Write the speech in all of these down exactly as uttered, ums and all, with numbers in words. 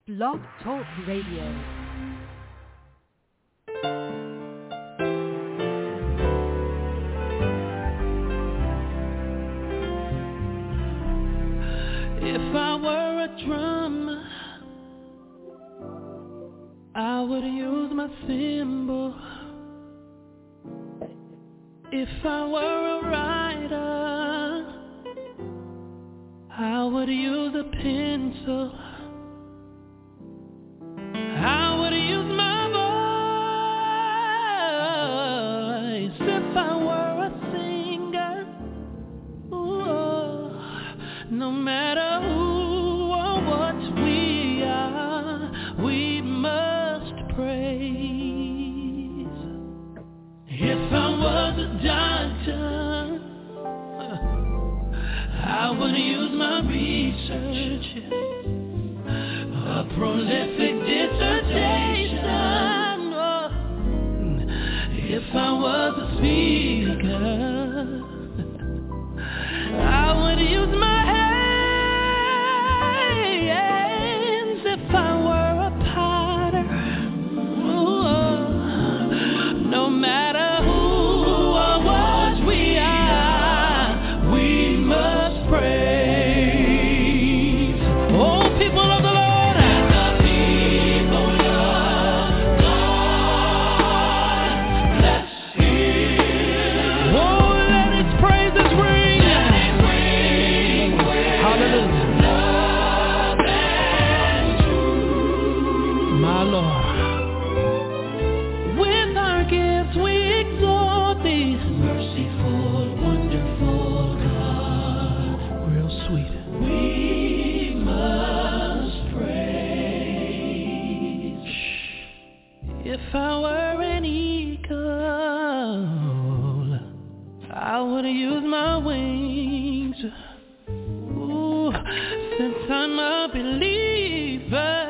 Blog Talk Radio. If I were a drum, I would use my cymbal. If I were a writer, I would use a pencil. I would use my voice. If I were a singer, ooh, no matter who or what we are, we must praise. If I was a doctor, I would use my research, a prolific dissertation. Oh, if I was a speaker, I would use my hands. If I were a potter, oh, no matter who or what we are, we must praise. Oh, people of the Lord. If I were an eagle, I would use my wings. Ooh, since I'm a believer,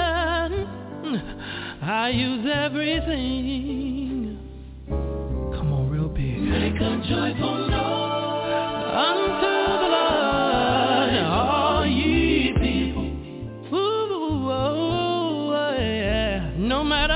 I use everything. Come on, real big. Make a joyful noise unto the Lord, all ye people. Ooh, oh, yeah. No matter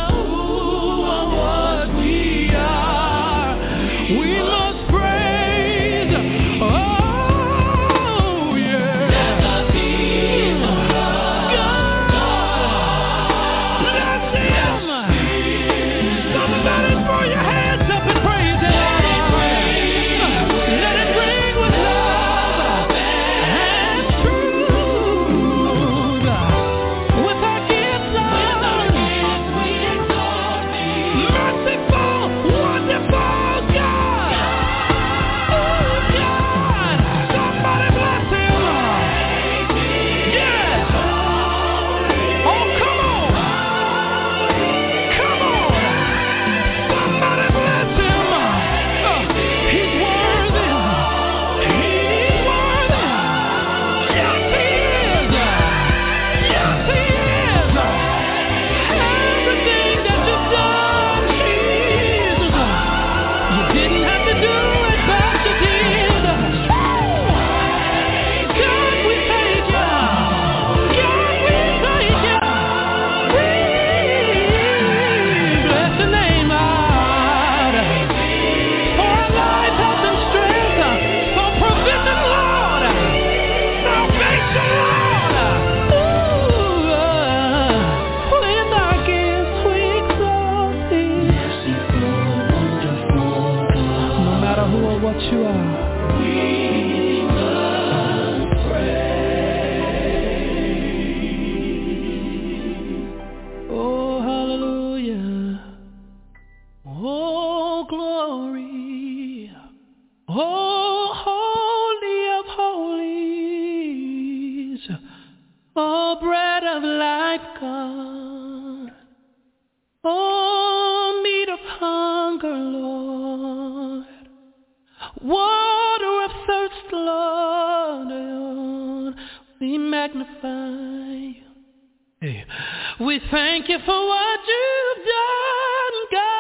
we thank you for what you've done,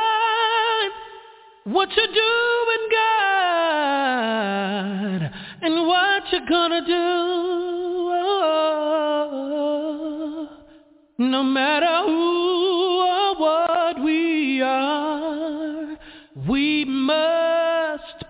God, what you're doing, God, and what you're gonna do. No matter who or what we are, we must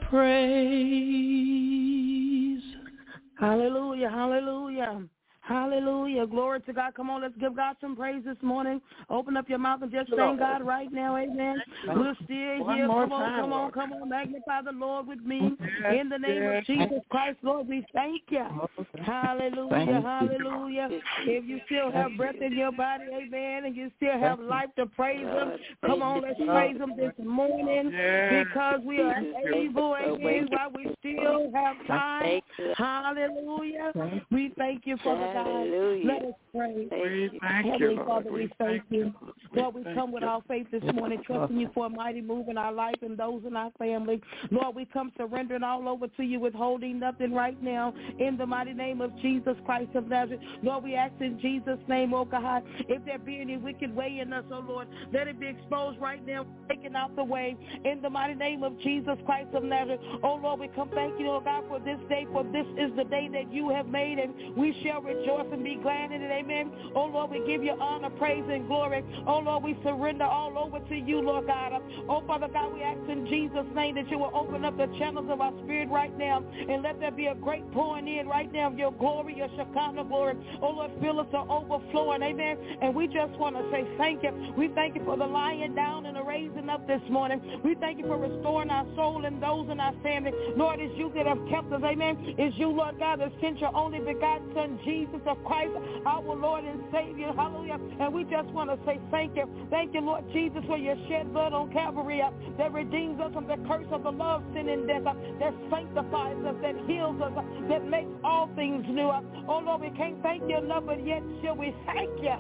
praise. Hallelujah, hallelujah. Hallelujah. Glory to God. Come on, let's give God some praise this morning. Open up your mouth and just thank God right now. Amen. We're still here. Come on, come on, come on. Magnify the Lord with me. In the name of Jesus Christ, Lord, we thank you. Hallelujah, hallelujah. If you still have breath in your body, amen, and you still have life to praise Him, come on, let's praise Him this morning because we are able, amen, while we still have time. Hallelujah. We thank you for the Hallelujah. Let us pray. Thank Heavenly you, Father, we thank you. Lord, we Thank come with you. our faith this morning, trusting you for a mighty move in our life and those in our family. Lord, we come surrendering all over to you, withholding nothing right now. In the mighty name of Jesus Christ of Nazareth. Lord, we ask in Jesus' name, oh God, if there be any wicked way in us, oh Lord, let it be exposed right now, taken out the way. In the mighty name of Jesus Christ of Nazareth. Oh Lord, we come thank you, oh God, for this day, for this is the day that you have made, and we shall rejoice and be glad in it. Amen. Oh Lord, we give you honor, praise, and glory. Oh Lord, we surrender all over to you, Lord God. Oh Father God, we ask in Jesus' name that you will open up the channels of our spirit right now and let there be a great pouring in right now of your glory, your Shekinah glory. Oh Lord, fill us to overflowing. Amen. And we just want to say thank you. We thank you for the lying down and the raising up this morning. We thank you for restoring our soul and those in our family. Lord, it's you that have kept us. Amen. It's you, Lord God, that sent your only begotten Son, Jesus of Christ, our Lord and Savior. Hallelujah. And we just want to say thank you. Thank you, Lord Jesus, for your shed blood on Calvary uh, that redeems us from the curse of the law of sin and death, uh, that sanctifies us, that heals us, uh, that makes all things new. Uh, oh, Lord, we can't thank you enough, but yet shall we thank you.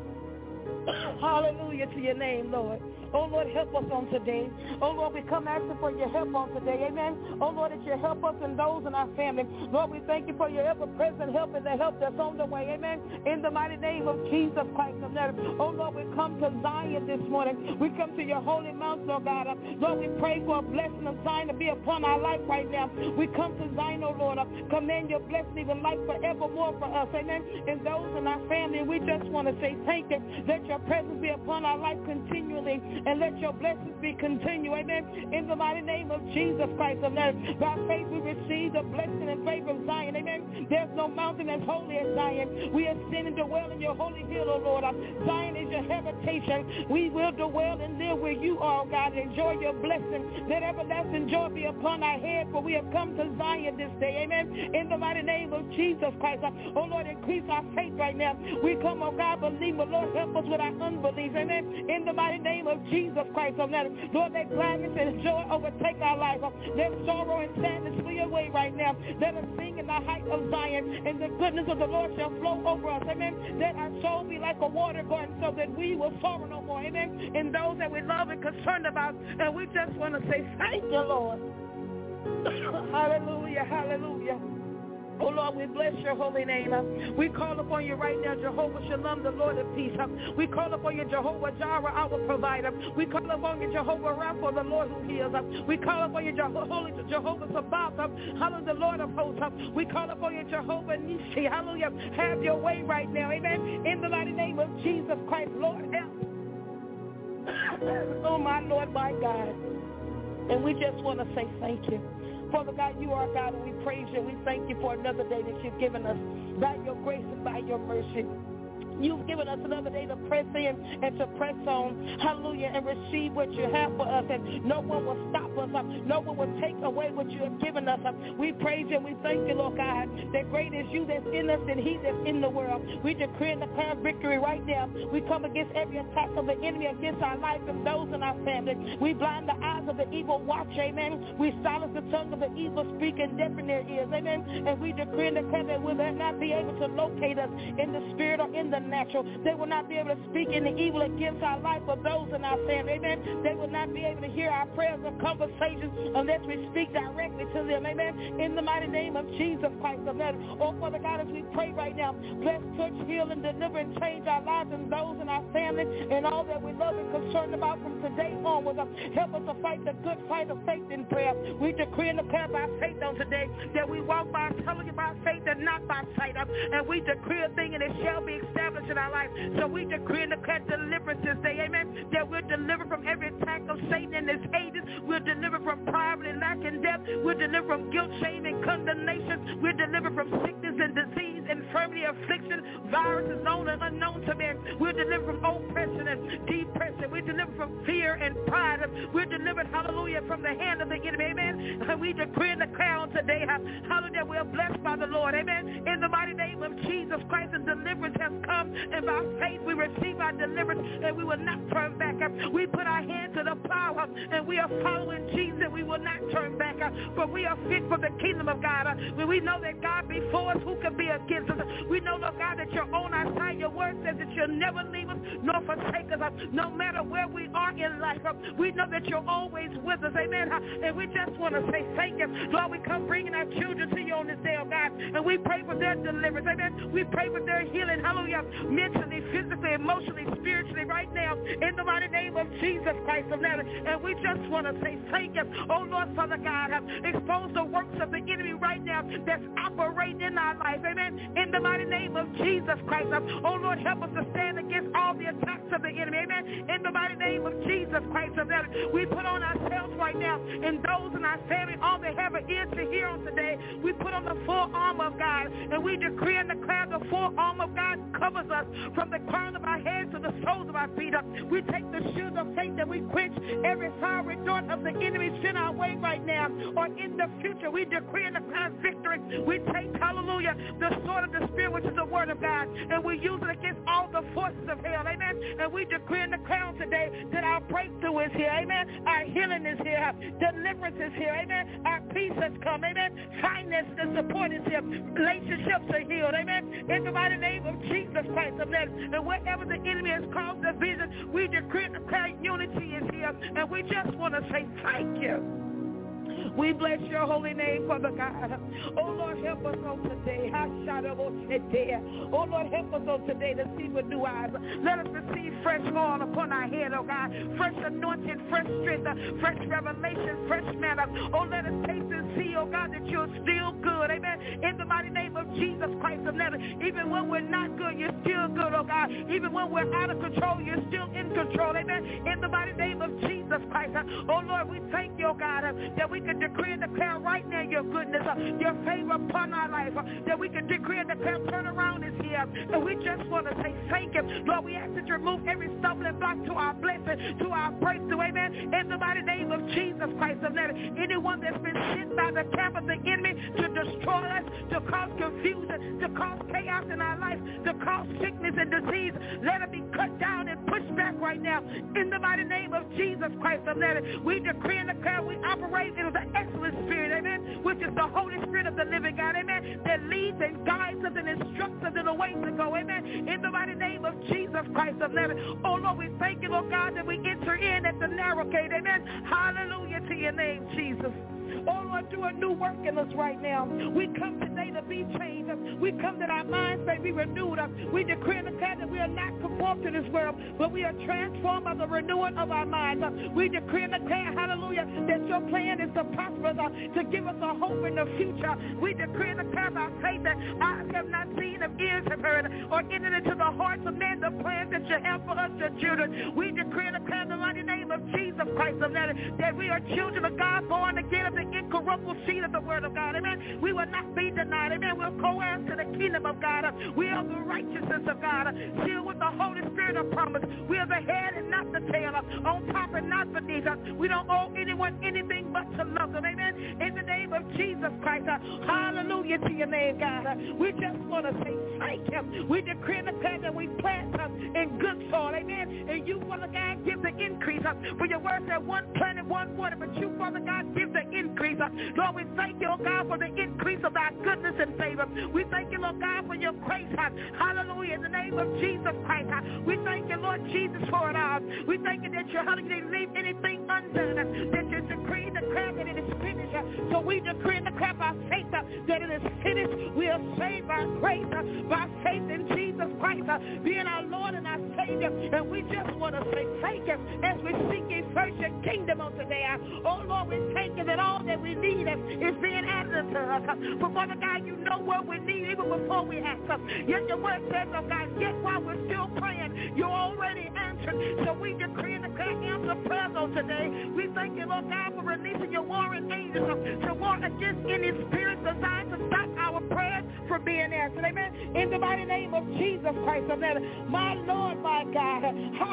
Hallelujah to your name, Lord. Oh, Lord, help us on today. Oh, Lord, we come asking for your help on today. Amen. Oh, Lord, that you help us and those in our family. Lord, we thank you for your ever-present help and the help that's on the way. Amen. In the mighty name of Jesus Christ of Nazareth. Oh, Lord, we come to Zion this morning. We come to your holy mountain, oh God. Lord, we pray for a blessing of Zion to be upon our life right now. We come to Zion, oh Lord. Command your blessing even life forevermore for us. Amen. And those in our family, we just want to say thank you. Let your presence be upon our life continually. And let your blessings be continued. Amen. In the mighty name of Jesus Christ of Nazareth. By faith we receive the blessing and favor of Zion. Amen. There's no mountain as holy as Zion. We ascend and dwell in your holy hill, O Lord. Zion is your habitation. We will dwell and live where you are, God, and enjoy your blessing. Let everlasting joy be upon our head, for we have come to Zion this day. Amen. In the mighty name of Jesus Christ. Oh Lord, increase our faith right now. We come, oh God, believe, but Lord, help us with our unbelief. Amen. In the mighty name of Jesus Christ of Nazareth. Lord, let gladness and joy overtake our life. Let sorrow and sadness flee away right now. Let us sing in the height of Zion, and the goodness of the Lord shall flow over us. Amen. Let our soul be like a water garden so that we will sorrow no more. Amen. And those that we love and concerned about. And we just want to say thank you, Lord. Hallelujah, hallelujah. Oh, Lord, we bless your holy name. We call upon you right now, Jehovah Shalom, the Lord of peace. We call upon you, Jehovah Jireh, our provider. We call upon you, Jehovah Rapha, the Lord who heals. We call upon you, Jehovah, Jehovah Sabaoth, hallelujah, the Lord of hosts. We call upon you, Jehovah Nissi, hallelujah. Have your way right now, amen. In the mighty name of Jesus Christ, Lord, help. Oh, my Lord, my God. And we just want to say thank you. Father God, you are God, and we praise you. We thank you for another day that you've given us by your grace and by your mercy. You've given us another day to press in and to press on, hallelujah, and receive what you have for us, and no one will stop us. No one will take away what you have given us. We praise you and we thank you, Lord God, that great is you that's in us and he that's in the world. We decree and declare victory right now. We come against every attack of the enemy against our life and those in our family. We blind the eyes of the evil watch, amen. We silence the tongue of the evil speaking, deafen their ears, amen. And we decree and declare that we will not be able to locate us in the spirit or in the natural. They will not be able to speak any evil against our life or those in our family, amen. They will not be able to hear our prayers or conversations unless we speak directly to them, amen. In the mighty name of Jesus Christ of Nazareth. Oh, Father God, as we pray right now, bless, touch, heal, and deliver and change our lives and those in our family and all that we love and concerned about from today onwards. Help us to fight the good fight of faith in prayer. We decree and declare by faith on today that we walk by telling you by faith and not by sight. and we decree a thing and it shall be established in our life. So we decree and declare deliverance this day, amen, that we're delivered from every attack of Satan and his agents. We're delivered from poverty, lack, and death. We're delivered from guilt, shame, and condemnation. We're delivered from sickness and disease, infirmity, affliction, viruses known and unknown to men. We're delivered from oppression and depression. We're delivered from fear and pride. We're delivered, hallelujah, from the hand of the enemy, amen. And we decree and declare on today, hallelujah, we're blessed by the Lord, amen. In the mighty name of Jesus Christ, and deliverance has come, and by faith we receive our deliverance, and we will not turn back. We put our hand to the plow, and we are following Jesus, and we will not turn back, for we are fit for the kingdom of God. When we know that God before us, who can be against us? We know, Lord God, that you're on our side. Your word says that you'll never leave us nor forsake us, no matter where we are in life. We know that you're always with us, amen. And we just want to say thank you. Lord, we come bringing our children to you on this day, oh God, and we pray for their deliverance, amen. We pray for their healing, hallelujah, mentally, physically, emotionally, spiritually, right now, in the mighty name of Jesus Christ of Nazareth. And we just want to say thank you, oh Lord, Father God, expose the works of the enemy right now that's operating in our life, amen, in the mighty name of Jesus Christ. Oh Lord, help us to stand against all the attacks of the enemy, amen, in the mighty name of Jesus Christ of Nazareth. We put on ourselves right now, and those in our family, all that have an ear to hear on today, we put on the full armor of God, and we decree and declare the full armor of God covers us from the crown of our heads to the soles of our feet. We take the shield of faith that we quench every fiery dart of the enemy sent our way right now, or in the future. We decree and declare victory. We take, hallelujah, the sword of the Spirit, which is the word of God, and we use it against all the forces of hell, amen. And we decree and declare today that our breakthrough is here, amen. Our healing is here. Deliverance is here, amen. Our peace has come, amen. Finances and support is here. Relationships are healed, amen. In the mighty name of Jesus Christ of Nazareth. And wherever the enemy has caused division, we decree and declare unity is here. And we just want to say thank you. We bless your holy name, Father God. Oh, Lord, help us on today. Oh, Lord, help us on today to see with new eyes. Let us receive fresh oil upon our head, oh God. Fresh anointing, fresh strength, fresh revelation, fresh manna. Oh, let us taste and see, oh God, that you're still good. Amen. In the mighty name of Jesus Christ of Nazareth. Even when we're not good, you're still good, oh God. Even when we're out of control, you're still in control. Amen. In the mighty name of Jesus Christ. Oh, Lord, we thank you, oh God, that we can decree and declare right now your goodness, uh, your favor upon our life, uh, that we can decree and declare turnaround is here. And we just want to say thank you. Lord, we ask that you remove every stumbling block to our blessing, to our breakthrough, amen, in the mighty name of Jesus Christ of Nazareth. Anyone that's been sent by the camp of the enemy to destroy us, to cause confusion, to cause chaos in our life, to cause sickness and disease, let it be cut down and pushed back right now in the mighty name of Jesus Christ of Nazareth. We decree and declare we operate in the excellent spirit, amen, which is the Holy Spirit of the living God, amen, that leads and guides us and instructs us in the way to go, amen, in the mighty name of Jesus Christ of Nazareth. Oh, Lord, we thank you, Lord God, that we enter in at the narrow gate, amen. Hallelujah to your name, Jesus. Oh, Lord, do a new work in us right now. We come today to be changed. We come that our minds may be renewed. We decree and declare that we are not conformed to this world, but we are transformed by the renewing of our minds. We decree and declare, hallelujah, that your plan is to prosper us, to give us a hope in the future. We decree and declare by faith that eyes have not seen, and ears have heard, or entered into the hearts of men the plans that you have for us, your children. We decree and declare in the mighty name of Jesus Christ of Nazareth that we are children of God, born again of the incorruptible seed of the word of God, amen. We will not be denied, amen. We'll co-heirs to the kingdom of God. We are the righteousness of God, sealed with the Holy Spirit of promise. We are the head and not the tail, on top and not beneath. We don't owe anyone anything but to love them, amen. In the name of Jesus Christ, hallelujah to your name, God. We just want to say thank him. We decree and declare that we plant in good soil, amen. And you, Father God, give the increase. For your word said one planted, one water, but you, Father God, give the increase. Lord, we thank you, oh God, for the increase of thy goodness and favor. We thank you, Lord God, for your grace. Hallelujah. In the name of Jesus Christ. We thank you, Lord Jesus, for it all. We thank you that you're hallelujah, didn't leave anything undone. That you decree and declare that it is finished. So we decree and declare by faith that it is finished. We are saved by grace, by faith in Jesus Christ, being our Lord and our Savior. And we just want to say thank you as we seek ye first your kingdom on today. Oh Lord, we thank you that all that we need is being added to us. For Father God, you know what we need even before we ask. Yet your word says, oh God, yet while we're still praying, you're already answered. So we decree and declare answer prayers on today. We thank you, Lord God, for releasing your warring angels to war against any spirits designed to stop our prayers from being answered. Amen. In the mighty name of Jesus Christ of Nazareth, my Lord, my God,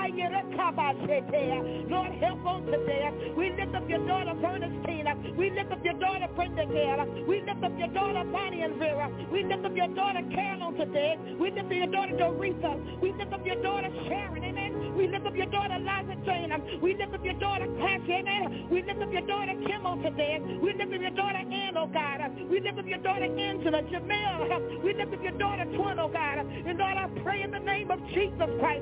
Lord, help on today. We lift up your daughter, Bernestine. We lift up your daughter, Brenda Gale. We lift up your daughter, Bonnie and Vera. We lift up your daughter, Carol, on today. We lift up your daughter, Doretha. We lift up your daughter, Sharon. Amen. We lift up your daughter, Liza Jane. We lift up your daughter, Cassie. Amen. We lift up your daughter, Kim, on today. We lift up your daughter, Ann, oh God. We lift up your daughter, Angela, Jamel. We lift up your daughter, Twin, oh God. And Lord, I pray in the name of Jesus Christ.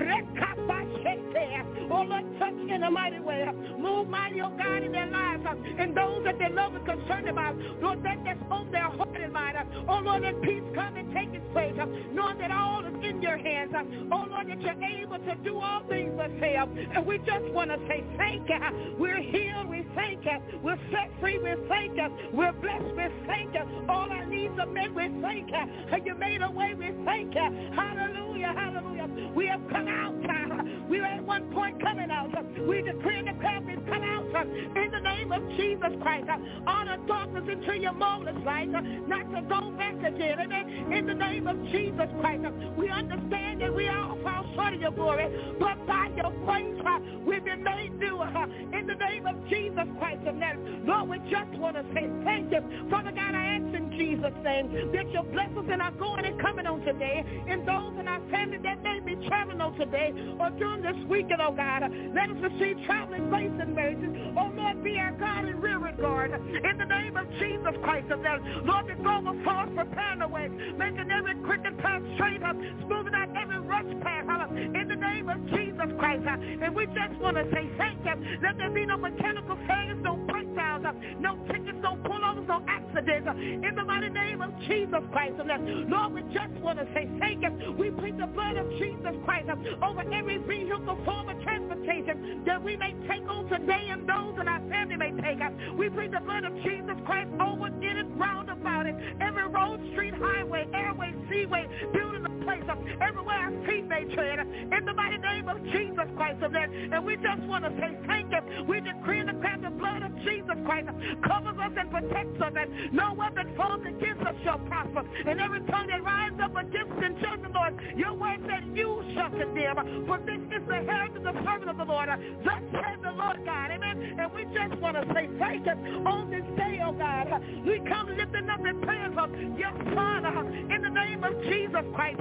Oh Lord, touch in a mighty way. Move mighty, oh God, in their lives. And those that they love and concerned about. Lord, that that's on their heart and mind. Oh Lord, that peace come and take its place. Knowing that all is in your hands. Oh Lord, that you're able to do all things but fail. And we just want to say thank you. We're healed, we thank you. We're set free, we thank you. We're blessed, we thank you. All our needs are met, we thank you. And you made a way, we thank you. Hallelujah, hallelujah. We have come out. We were at one point coming out. We decree and declare we've come out in the name of Jesus Christ. Honor darkness into your marvelous light, not to go back again. Amen. In the name of Jesus Christ, we understand that we all fall short of your glory, but by your grace, we've been made new. In the name of Jesus Christ of Nazareth, Lord, we just want to say thank you. Father God, I ask in Jesus' name that your blessings in our going and coming on today, and those in our family that may be traveling on today or during this weekend, oh God, let us receive traveling grace and mercy. Oh Lord, be our God in real regard. In the name of Jesus Christ of Nazareth, Lord, we go before us, preparing the way, making every crooked path straight up, smoothing out every rush path. In the name of Jesus Christ, and we just want to say thank you. Let there be no mechanical failures, no breakdowns, no tickets, no pullovers, no accidents. In the mighty name of Jesus Christ, Lord, we just want to say thank you. We plead the blood of Jesus Christ over every vehicle, form of transportation that we may take on today and those in our family may take. We plead the blood of Jesus Christ over in it, round about it, every road, street, highway, airway, seaway, building a place, everywhere our feet may tread. In the mighty name of Jesus Christ of that. And we just want to say thank you. We decree and declare the blood of Jesus Christ covers us and protects us, and no weapon formed against us shall prosper. And every tongue that rises up against us in judgment, Lord, your word said you shall condemn. For this is the heritage of the servant of the Lord. Thus says the Lord God. Amen. And we just want to say thank you on this day, oh God. We come lifting up in prayers of your Son in the name of Jesus Christ.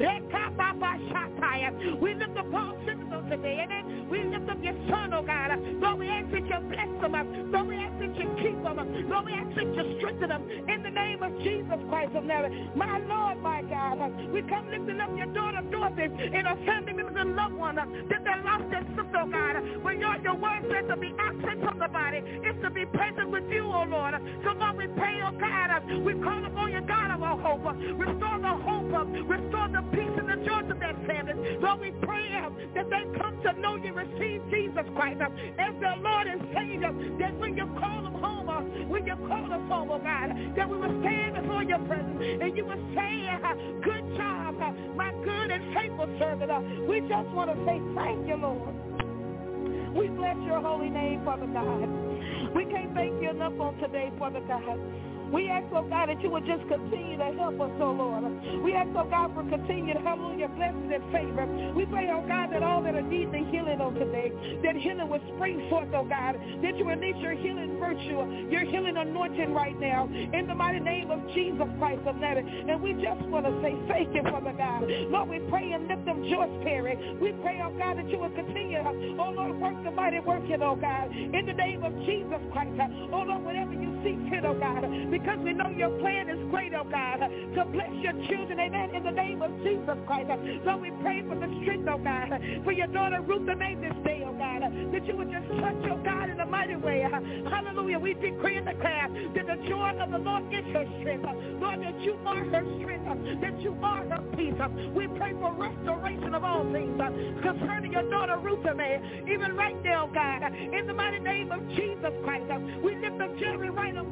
We lift up Paul Simmons on today. Amen. We lift up your Son, oh God. Lord, we ask that you bless him. Lord, we ask that you keep him. Lord, we ask that you strengthen him in the name of Jesus Christ of Nazareth. My Lord, my God. We come lifting up your daughter Dorothy and her family members and loved ones that they lost their sister, oh God. When your, your word says to be absent from the body is to be present with you, oh Lord. So Lord, we pray, oh God, we call upon your God of our hope. Restore the hope, restore the peace and the joy of that family. Lord, we pray that they come to know you, receive Jesus Christ as their Lord and Savior, that when you call them home, when you call us home, oh God, that we will stand before your presence and you will say, good job, my good and faithful servant. We just want to say thank you, Lord. We bless your holy name, Father God. We can't thank you enough on today, Father God. We ask, oh God, that you would just continue to help us, oh Lord. We ask, oh God, for continued, hallelujah, blessings and favor. We pray, oh God, that all that are needing healing on today, that healing would spring forth, oh God, that you release your healing virtue, your healing anointing right now, in the mighty name of Jesus Christ of Nazareth. And we just want to say thank you, Father God. Lord, we pray and lift them Joyce Perry. We pray, oh God, that you will continue, oh Lord, work the mighty working, oh God, in the name of Jesus Christ. Oh Lord, whatever you see fit, oh God, because we know your plan is great, oh God, to bless your children, amen, in the name of Jesus Christ. Lord, we pray for the strength, oh God, for your daughter Ruth May this day, oh God, that you would just touch, oh God, in a mighty way. Hallelujah. We decree and declare that the joy of the Lord is her strength. Lord, that you are her strength, that you are her peace. We pray for restoration of all things concerning your daughter Ruth May, even right now, God, in the mighty name of Jesus Christ. We lift up Jerry right, oh God, and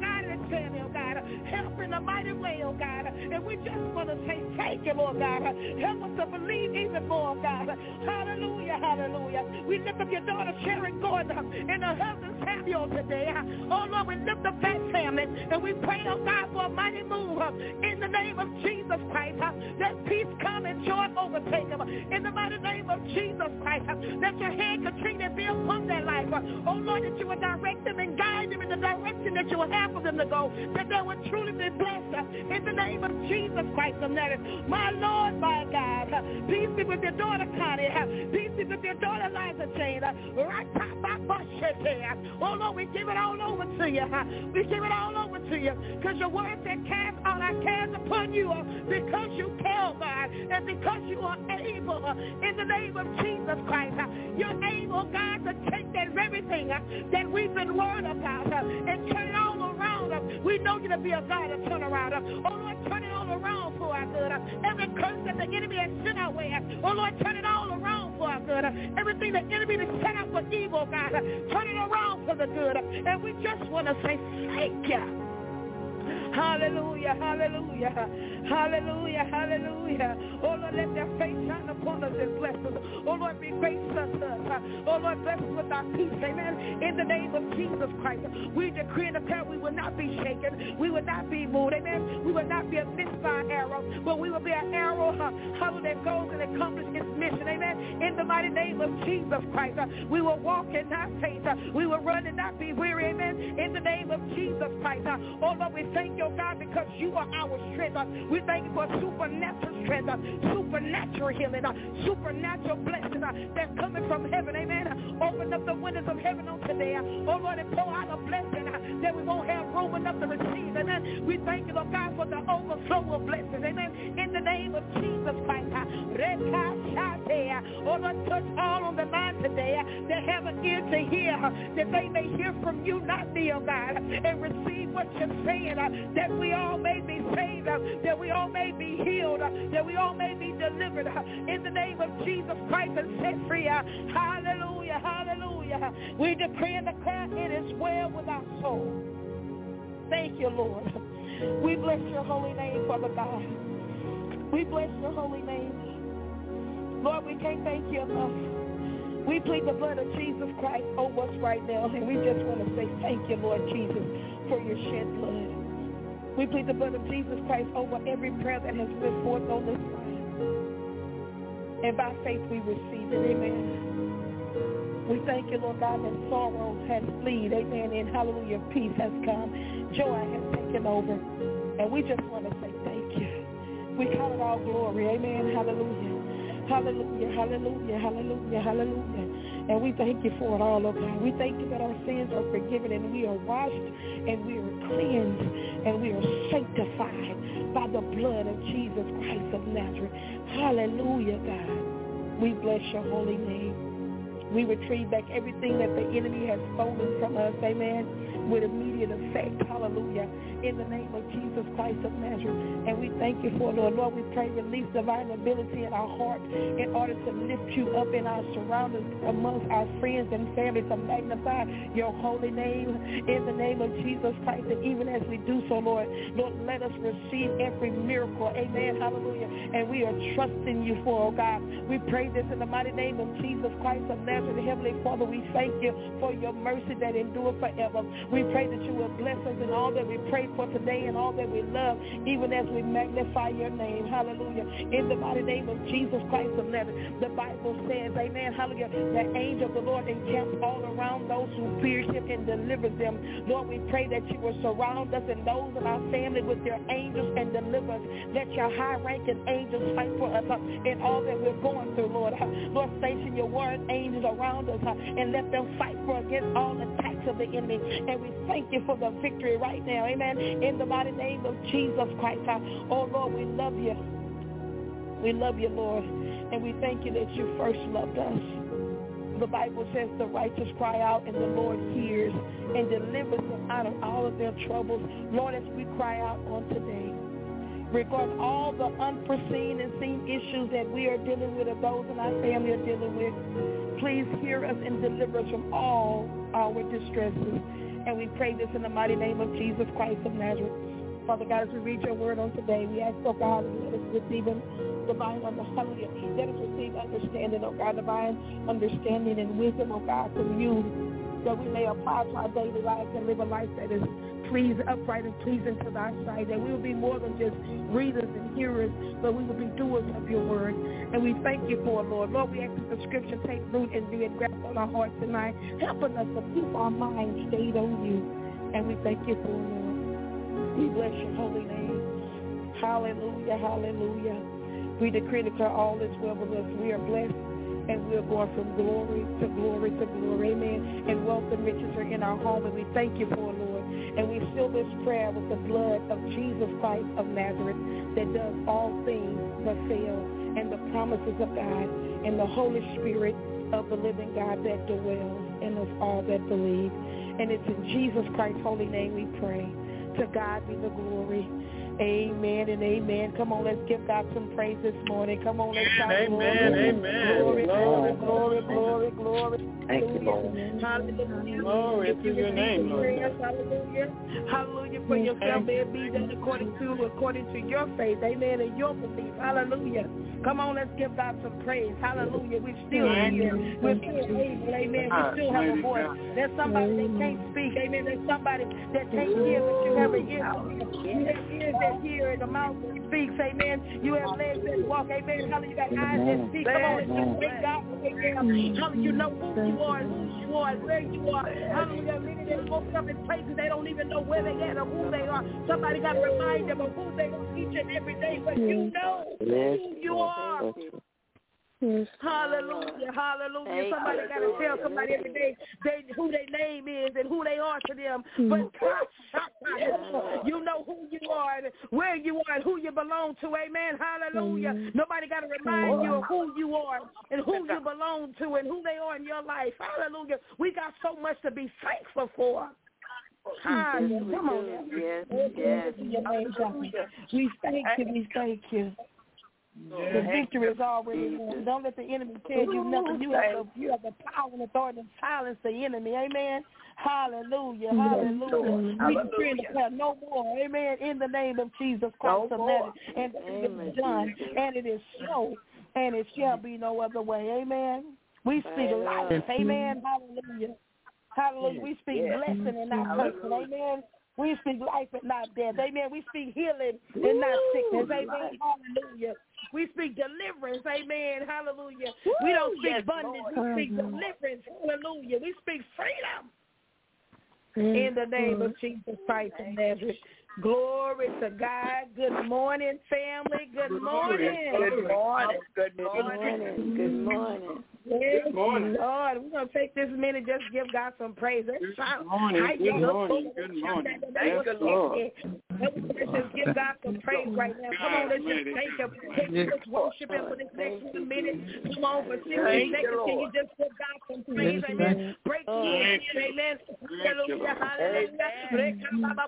family, oh God. Help in a mighty way, oh God. And we just want to say thank you, Lord God. Help us to believe even more, God. Hallelujah, hallelujah. We lift up your daughter, Sharon Gordon, and her husband, Samuel, today. Oh, Lord, we lift up that family, and we pray, oh God, for a mighty move in the name of Jesus Christ. Let peace come and joy overtake them. In the mighty name of Jesus Christ, let your hand continue to be upon their life. Oh, Lord, that you will direct them and guide them in the direction that you will have for them to go, that they will truly be blessed in the name of Jesus Christ of Nazareth. My Lord, my God, peace be with your daughter, Connie. Peace be with your daughter, Liza Jane. Oh, Lord, we give it all over to you. We give it all over to you because your word said, cast all our cares upon you because you care, God, and because you are able in the name of Jesus Christ. You're able, God, to take that very thing that we've been worried about and turn it all around. We know you to be a God of turn around. Oh, Lord, turn it all around for our good. Every curse that the enemy has sent our way, oh, Lord, turn it all around for our good. Everything the enemy has set up for evil, God, turn it around for the good. And we just want to say thank you. Hallelujah, hallelujah, hallelujah, hallelujah. Oh, Lord, let their face shine upon us and bless us. Oh, Lord, be gracious unto us. Oh, Lord, bless us with our peace, amen. In the name of Jesus Christ, we decree and declare we will not be shaken. We will not be moved, amen. We will not be missed by an arrow, but we will be an arrow, how that goes and accomplishes its mission, amen. In the mighty name of Jesus Christ, we will walk and not faint. We will run and not be weary, amen. In the name of Jesus Christ. Oh, Lord, we thank you, God, because you are our strength. We thank you for supernatural strength, supernatural healing, supernatural blessing that's coming from heaven, amen. Open up the windows of heaven on today, oh Lord, and pour out a blessing that we won't have room enough to receive, amen. We thank you, Lord God, for the overflow of blessings, amen. In the name of Jesus Christ, oh Lord, touch all on the line today that have an ear to hear, that they may hear from you, not me, oh God, and receive what you're saying, that we all may be saved, that we all may be healed, that we all may be delivered in the name of Jesus Christ and set free. Hallelujah, hallelujah. We decree and declare it is well with our soul. Thank you, Lord. We bless your holy name, Father God. We bless your holy name. Lord, we can't thank you enough. We plead the blood of Jesus Christ over us right now, and we just want to say thank you, Lord Jesus, for your shed blood. We plead the blood of Jesus Christ over every prayer that has went forth on this line. And by faith we receive it, amen. We thank you, Lord God, that sorrow has fled, amen, and hallelujah, peace has come. Joy has taken over. And we just want to say thank you. We count it all glory, amen, hallelujah. Hallelujah, hallelujah, hallelujah, hallelujah. And we thank you for it all, oh God. We thank you that our sins are forgiven and we are washed and we are cleansed and we are sanctified by the blood of Jesus Christ of Nazareth. Hallelujah, God. We bless your holy name. We retrieve back everything that the enemy has stolen from us, amen, with immediate effect, hallelujah, in the name of Jesus Christ of Nazareth. And we thank you for it, Lord. Lord, we pray release divine ability in our heart in order to lift you up in our surroundings amongst our friends and family to magnify your holy name in the name of Jesus Christ. And even as we do so, Lord, Lord, let us receive every miracle, amen, hallelujah. And we are trusting you for, oh God. We pray this in the mighty name of Jesus Christ of Nazareth. Heavenly Father, we thank you for your mercy that endures forever. We pray that you will bless us in all that we pray for today and all that we love, even as we magnify your name. Hallelujah. In the mighty name of Jesus Christ of Nazareth, the Bible says, amen, hallelujah, the angel of the Lord encamps all around those who fear him and delivers them. Lord, we pray that you will surround us and those in our family with your angels and deliver us. Let your high-ranking angels fight for us uh, in all that we're going through, Lord. Uh, Lord, station your word angels around us uh, and let them fight for against all attacks of the enemy. And we thank you for the victory right now, amen, in the mighty name of Jesus Christ. Uh, oh, Lord, we love you. We love you, Lord, and we thank you that you first loved us. The Bible says the righteous cry out and the Lord hears and delivers them out of all of their troubles. Lord, as we cry out on today, regarding all the unforeseen and seen issues that we are dealing with or those in our family are dealing with, please hear us and deliver us from all our distresses. And we pray this in the mighty name of Jesus Christ of Nazareth. Father God, as we read your word on today, we ask, oh God, let us receive divine understanding. Let us receive understanding, oh God, divine understanding and wisdom, oh God, from you, that we may apply to our daily lives and live a life that is pleasing, upright and pleasing to thy sight, that we will be more than just readers and hearers, but we will be doers of your word. And we thank you for it, Lord. Lord, we ask that the scripture take root and be engraft on our hearts tonight, helping us to keep our minds stayed on you. And we thank you for it, Lord. We bless your holy name. Hallelujah, hallelujah. We decree and declare all is well with us. We are blessed, and we are going from glory to glory to glory. Amen. And wealth and riches are in our home, and we thank you for it, Lord. And we seal this prayer with the blood of Jesus Christ of Nazareth that does all things but fail, and the promises of God and the Holy Spirit of the living God that dwells in us all that believe. And it's in Jesus Christ's holy name we pray. To God be the glory. Amen and amen. Come on, let's give God some praise this morning. Come on, let's shout amen, glory. Amen. Glory, glory, glory, glory, glory. Thank you, Lord. Hallelujah. Glory to your name, Lord. Hallelujah. Hallelujah for yourself. May it be done according to according to your faith. Amen. And your belief. Hallelujah. Come on, let's give God some praise. Hallelujah. We're still here. We're still able. Amen. We still have a voice. There's somebody that can't speak. Amen. There's somebody that can't hear, but you have an ear to hear. You have ears that hear and a mouth that speaks. Amen. You have legs that walk. Amen. Hallelujah. You got eyes that see. Come on, let's just thank God for right now. Hallelujah. You know who you are and who you are and where you are. Hallelujah. Many that woke up in places they don't even know where they at or who they are. Somebody got to remind them of who they are each and every day. But you know who you are. Yes. Hallelujah, hallelujah. Hey, somebody got to tell somebody every day they, who their name is and who they are to them. Mm. But God, you know who you are and where you are and who you belong to. Amen. Hallelujah. Mm. Nobody got to remind you of who you are and who you belong to and who they are in your life. Hallelujah. We got so much to be thankful for. Hi, yes, come on now. Yes, yes. We thank you, we thank you. The victory is already won. Don't let the enemy tell you nothing. You have the, you have the power and authority to silence the enemy. Amen. Hallelujah. Hallelujah. We decree and declare no more. Amen. In the name of Jesus Christ of Nazareth. And it is done. And it is so. And it shall be no other way. Amen. We speak life. Amen. Hallelujah. Hallelujah. We speak blessing and not cursing. Amen. We speak life and not death. Amen. We speak healing and not sickness. Amen. Hallelujah. We speak deliverance. Amen. Hallelujah. We don't speak abundance. We speak deliverance. Hallelujah. We speak freedom. In the name of Jesus Christ of Nazareth. Glory to God. Good morning, family. Good morning. Good morning. Good morning. Good morning. Good morning. Lord, we're going to take this minute just to give God some praise. Good morning. Good morning. Good morning. Thank you, Lord. Let's just give God some praise right now. Come on, let's just thank Him. Let's worship Him for this next few minutes. Come on, for sixty seconds, can you just give God some praise? Amen. Break the news. Amen. Hallelujah. Hallelujah. Come on,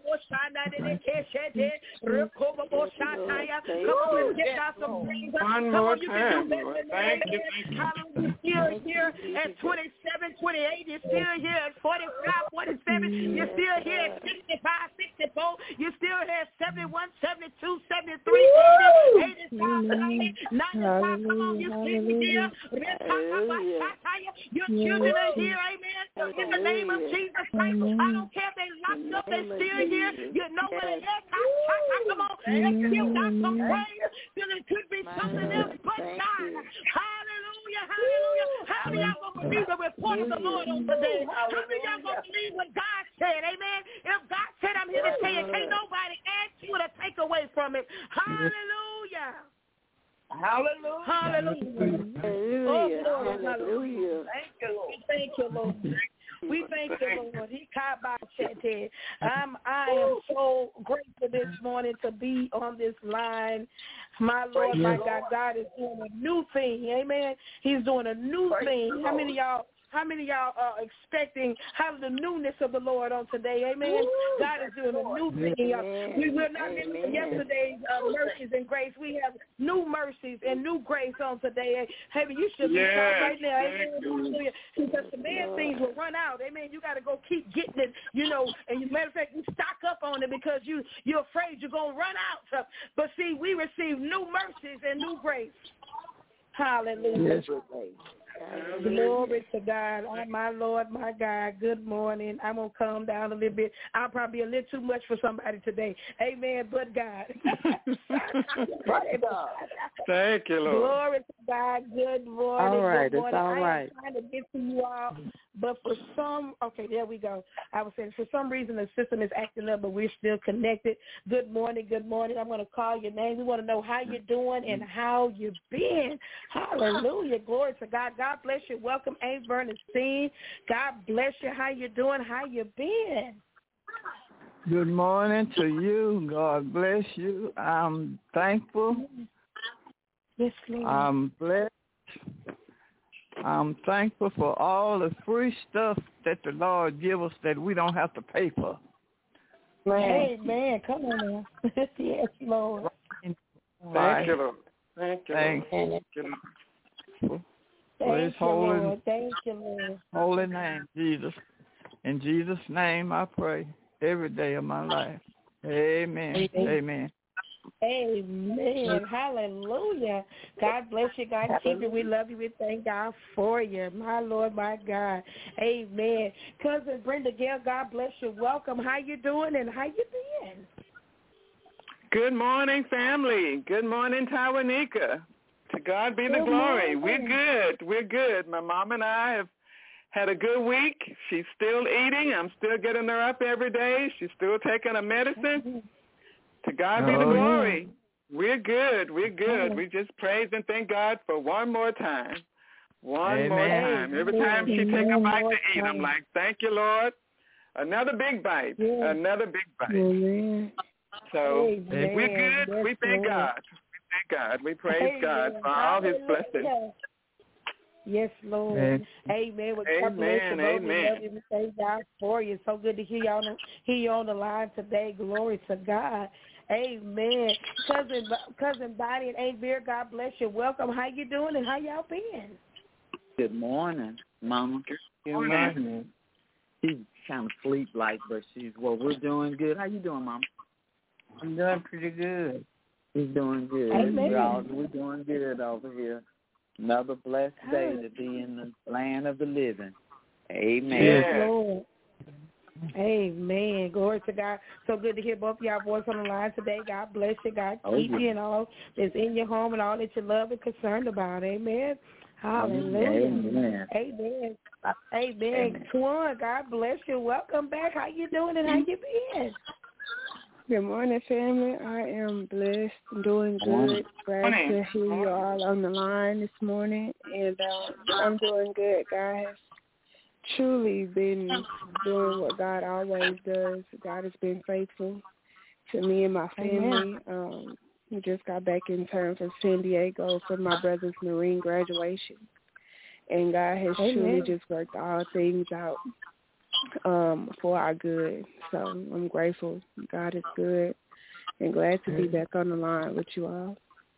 let's give God some praise. One more time, Lord. Thank you. Hallelujah. Still here at twenty-seven, twenty-eight. You're still here at forty-five, forty-seven. You're still here at sixty-five, sixty-four. You're still here at seventy-one, seventy-two, seventy-three, eighty, eighty-five, ninety, ninety-five. Come on, you're still here. Your children are here, amen. So in the name of Jesus Christ, I don't care if they locked up, they're still here. You know where they at. Come on, let's give God some praise. Because it could be something else but God. Hallelujah, hallelujah. How many y'all gonna believe the report of the Lord on today? How many y'all gonna believe what God said? Amen. If God said, I'm here to tell you, can't nobody add to it or take away from it. Hallelujah. Hallelujah. Hallelujah. Hallelujah. Oh, Lord, Hallelujah. Thank you, Lord. Thank you, Lord. We thank you, Lord. He I'm I am so grateful this morning to be on this line. My Lord, my God, God is doing a new thing. Amen. He's doing a new thing. How many of y'all How many of y'all are expecting how the newness of the Lord on today? Amen. God is doing a new thing. We will not miss yesterday's uh, mercies and grace. We have new mercies and new grace on today. Hey, you should be yes, right now. Amen. Hallelujah. Because the man things will run out. Amen. You got to go keep getting it, you know, and as a matter of fact, you stock up on it because you, you're afraid you're going to run out. But see, we receive new mercies and new grace. Hallelujah. Yes. Glory to God. Oh, my Lord, my God. Good morning. I'm going to calm down a little bit. I'll probably be a little too much for somebody today. Amen. But God. Thank you, Lord. Glory to God. Good morning. All right. Good morning. It's all I right. am trying to get to you all, but for some, okay, there we go. I was saying for some reason the system is acting up, but we're still connected. Good morning. Good morning. I'm going to call your name. We want to know how you're doing and how you've been. Hallelujah. Glory to God. God bless you. Welcome, Aunt Bernstein. God bless you. How you doing? How you been? Good morning to you. God bless you. I'm thankful. Yes, Lord. I'm blessed. I'm thankful for all the free stuff that the Lord give us that we don't have to pay for. Amen. Come on now. Yes, Lord. Thank you, Lord. Thank you, Thank Lord. you. For Thank his you, holy, Lord. Thank you, Lord. holy name, Jesus. In Jesus' name I pray every day of my life. Amen. Amen. Amen. Hallelujah. God bless you. God keep you. We love you. We thank God for you. My Lord, my God. Amen. Cousin Brenda Gale, God bless you. Welcome. How you doing and how you been? Good morning, family. Good morning, Tawanika. To God be the Good glory. morning. We're good. We're good. My mom and I have had a good week. She's still eating. I'm still getting her up every day. She's still taking her medicine. To God be the Oh, glory. We're good. We're good. Oh. We just praise and thank God for one more time. One more Amen. time. Every time she take a One bite more to eat, I'm time. like, thank you, Lord. Another big bite. Yeah. Another big bite. Amen. So Amen. we're good. Yes, we thank Lord. God. We thank God. We praise Amen. God for all his Hallelujah. blessings. Yes, Lord. Amen. Amen. Well, God bless you. Amen. Lord, we Amen. love you. We thank God for you. So good to hear you on the, hear you on the line today. Glory to God. Amen. Cousin Cousin Bonnie and Aunt Bear, God bless you. Welcome. How you doing and how y'all been? Good morning, Mama. Good morning. She's kind of sleep-like, but she's, well, we're doing good. How you doing, Mama? I'm doing pretty good. She's doing good. Amen. We're, all, we're doing good over here. Another blessed day to be in the land of the living. Amen. Yes, Yeah. Lord. Amen. Glory to God. So good to hear both of y'all voices on the line today. God bless you. God Oh, keep yeah. you and all that's in your home and all that you love and concerned about. Amen. Hallelujah. Amen. Amen. Amen. Amen. Twan, God bless you. Welcome back. How you doing and how you been? Good morning, family. I am blessed, doing good. Glad Morning. to hear you all on the line this morning, and uh, I'm doing good. God has truly been doing what God always does. God has been faithful to me and my family. Um, we just got back in town from San Diego for my brother's Marine graduation, and God has Amen. truly just worked all things out um, for our good. So I'm grateful. God is good and glad to be back on the line with you all.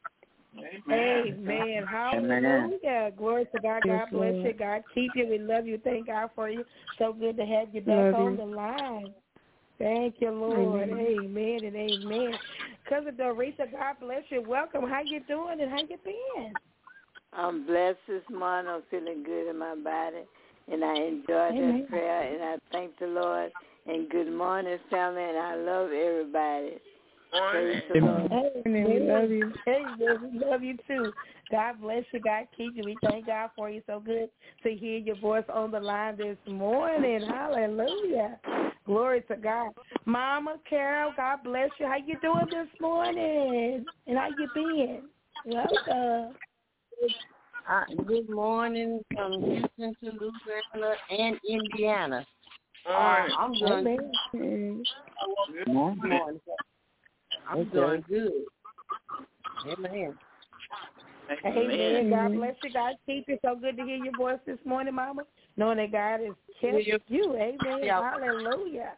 Amen. Amen. Hallelujah. Glory to God. God Yes, bless Lord. you. God keep you. We love you. Thank God for you. So good to have you back Love on you. the line. Thank you, Lord. Amen. Amen and amen. Cousin Dorita, God bless you. Welcome. How you doing and how you been? I'm blessed this morning. I'm feeling good in my body, and I enjoyed Amen. that prayer, and I thank the Lord. And good morning, family, and I love everybody. Praise the Lord. Amen. We love you. Amen. We love you too. God bless you. God keep you. We thank God for you. So good to hear your voice on the line this morning. Hallelujah. Glory to God. Mama Carol, God bless you. How you doing this morning? And how you been? Welcome. Uh, good morning from Houston to Louisiana and Indiana. Uh, I'm doing Amen. good morning. I'm Okay. doing good. Amen. Amen. God bless you. God keep you. So good to hear your voice this morning, Mama. Knowing that God has kept you. Amen. Hallelujah.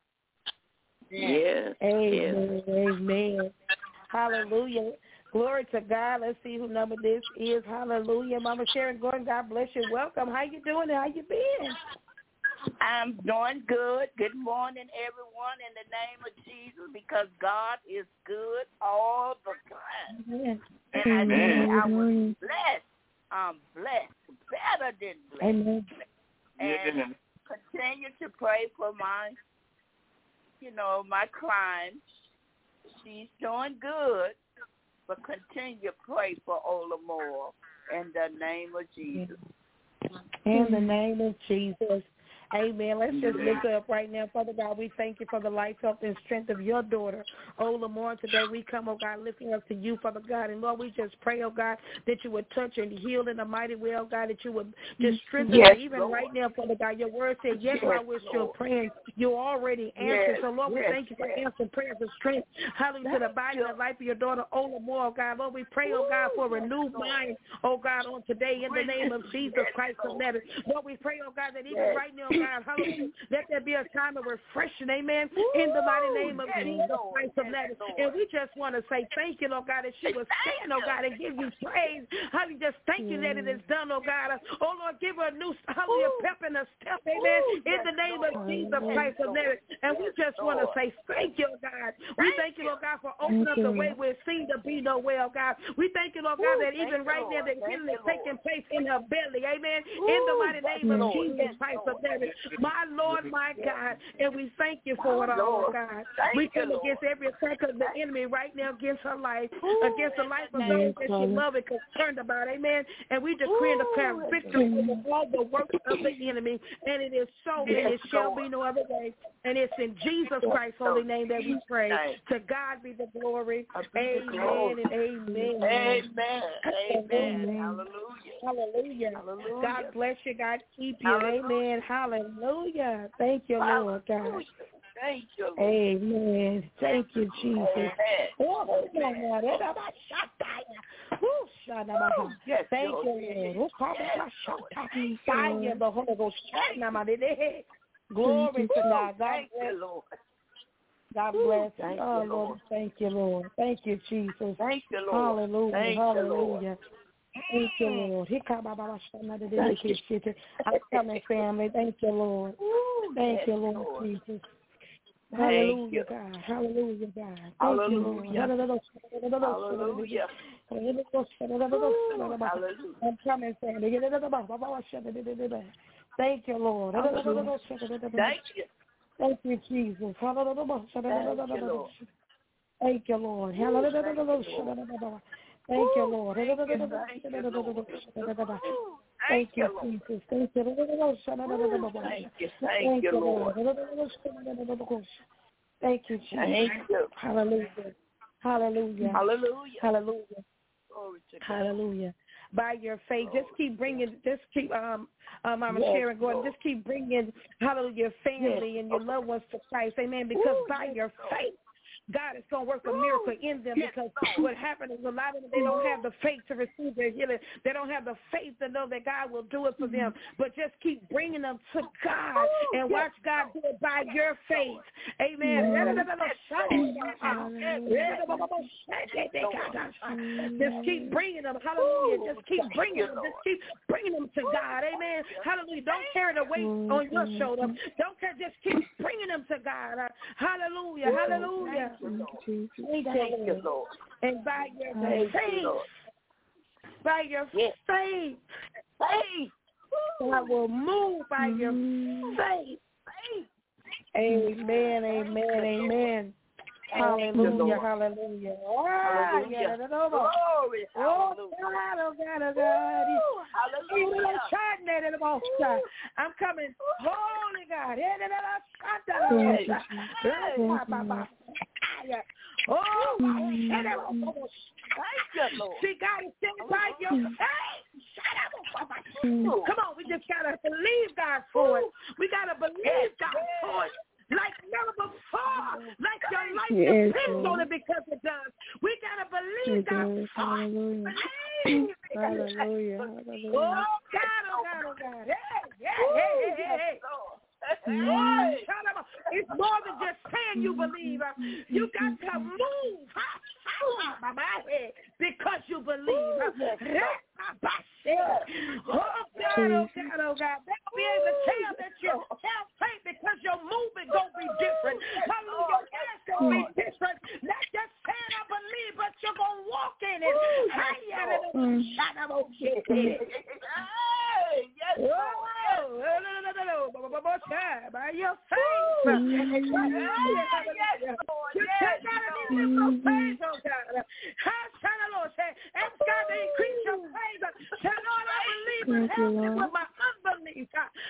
Yes. Amen. Amen. Hallelujah. Glory to God. Let's see who number this is. Hallelujah. Mama Sharon Gordon, God bless you. Welcome. How you doing and how you been? I'm doing good. Good morning, everyone, in the name of Jesus, because God is good all the time. Amen. And I think I was blessed. I'm blessed, better than blessed. Amen. And Yeah. continue to pray for my, you know, my client. She's doing good, but continue to pray for Ola Moore in the name of Jesus. In the name of Jesus. Amen. Let's just lift her up right now. Father God, we thank you for the life, health, and strength of your daughter, Ola Moore. Today we come, oh God, lifting up to you, Father God. And Lord, we just pray, oh God, that you would touch and heal in a mighty way, oh God, that you would just strengthen yes, her. Even Lord. right now, Father God, your word said, yes, yes I wish you're praying. You already answered. Yes, so, Lord, we yes, thank you for yes. answering prayers of strength. Hallelujah to the body and the life of your daughter, Ola Moore, oh God. Lord, we pray, oh God, for a renewed mind, oh God, on today in the name of Jesus Christ of Nazareth. Lord, we pray, oh God, that even yes. right now, God, hallelujah, let there be a time of refreshing, amen, in the mighty name of yes, Jesus Lord. Christ of Yes, Nazareth. Lord. And we just want to say thank you, Lord God, that she was saying, oh God, and give you praise. Hallelujah, just thank you that it is done, oh God. Oh Lord, give her a new, hallelujah, pep in her step, amen, Ooh, in yes, the name Lord. of Jesus Yes, Christ of Lord. Nazareth. And we Yes, just want to Lord. say thank you, oh God. We thank you, Lord God, for opening up the way where it seemed to be no way, oh God. We thank you, Lord God, Ooh, that even thank right you, now that Lord. healing Thank is you, taking Lord. place in her belly, amen, Ooh, in the mighty yes, name of Lord. Jesus Yes, Christ Lord. of Nazareth. My Lord, my God, and we thank you for it Oh, all, Lord. oh God. Thank We you, come Lord. against every attack of the enemy right now against her life, Ooh, against the life of in those the that she loves and concerned about, amen. And we decree and declare Ooh, victory over all the works of the enemy, and it is so, and Yes, it shall Lord. be no other way. And it's in Jesus Christ's holy name that we pray. Name. To God be the glory. Be the glory. Amen and amen. Amen. Amen. Amen. Hallelujah. Hallelujah. Hallelujah. God bless you. God keep you. Hallelujah. Amen. Hallelujah. Thank you, Lord God. Hallelujah. Thank you, Lord. Amen. Thank you, Jesus. Amen. Oh, Lord. Woo, shadabaha. Yes, Thank Lord. you, Lord. Oh, Yes, kababashata. Fire of the Holy Ghost. Shadabaha. Glory to God. God Thank bless. you, Lord. God bless. Thank Oh, you, Lord. Lord. Thank you, Lord. Thank you, Jesus. Thank you, Lord. Hallelujah. Thank you, Lord. Hallelujah. Thank you, Lord. Thank you. I'm coming, family. Thank you, Lord. Ooh, Thank yes, you, Lord, Lord. Jesus. Thank Hallelujah, you. God. Hallelujah, God. Thank Hallelujah. you, Lord. Hallelujah. Ooh, hallelujah. I'm coming, family. Thank you, Lord. Hallelujah. Thank you. Thank you, Jesus. Thank you, Lord. Thank you, Lord. Thank you, Lord. Thank you, thank you, Lord. Thank you, Lord. Jesus. Thank you. Thank you, thank you, Lord. Thank you, Jesus. Thank you. Hallelujah. Hallelujah. Hallelujah. Hallelujah. Glory to God. Hallelujah. By your faith, just keep bringing, just keep, um, um, I'm Yes, sharing, Gordon, Lord. just keep bringing, hallelujah, your family Yes. and your loved ones to Christ. Amen. Because Ooh, by yes, your Lord. faith, God is going to work a miracle in them, yes, because Lord. what happened is a lot of them, they don't have the faith to receive their healing. They don't have the faith to know that God will do it for them. But just keep bringing them to God and watch God do it by your faith. Amen. Just keep bringing them. Hallelujah. Just keep bringing them. Just keep bringing them to God. Amen. Hallelujah. Don't carry the weight on your shoulder. Don't carry, just keep bringing them to God. Hallelujah. Hallelujah. Thank you, Lord. Thank Thank you, Lord. And by your Thank faith, you, Lord. by your Yes. faith, Faith. God will move by your faith. Faith. Amen, amen, amen. Hallelujah, hallelujah. Hallelujah. Glory. Oh, Hallelujah. God, oh, God, oh, God. Hallelujah. I'm coming. Holy God. Oh, Thank you, Lord. see, God is sitting by your faith. Come on, we just got to believe God for it. We got to believe God for it. Like never before. Like your life Yes, depends Lord. on it, because it does. We got to believe God for it. Believe. Hallelujah. Oh, Hallelujah. God, oh, God, oh, God. Hey, hey, hey, hey, hey. Oh, it's more than just saying you believe. You got to move because you believe. Oh, God, oh, God, oh, God. be able to tell that you have faith because your movement going to be different. Hallelujah. Your hands going to be different. Not just saying I believe, but you're going to walk in it. By your faith. Ask God to increase your faith. Say, Lord, I believe and help me with my unbelief.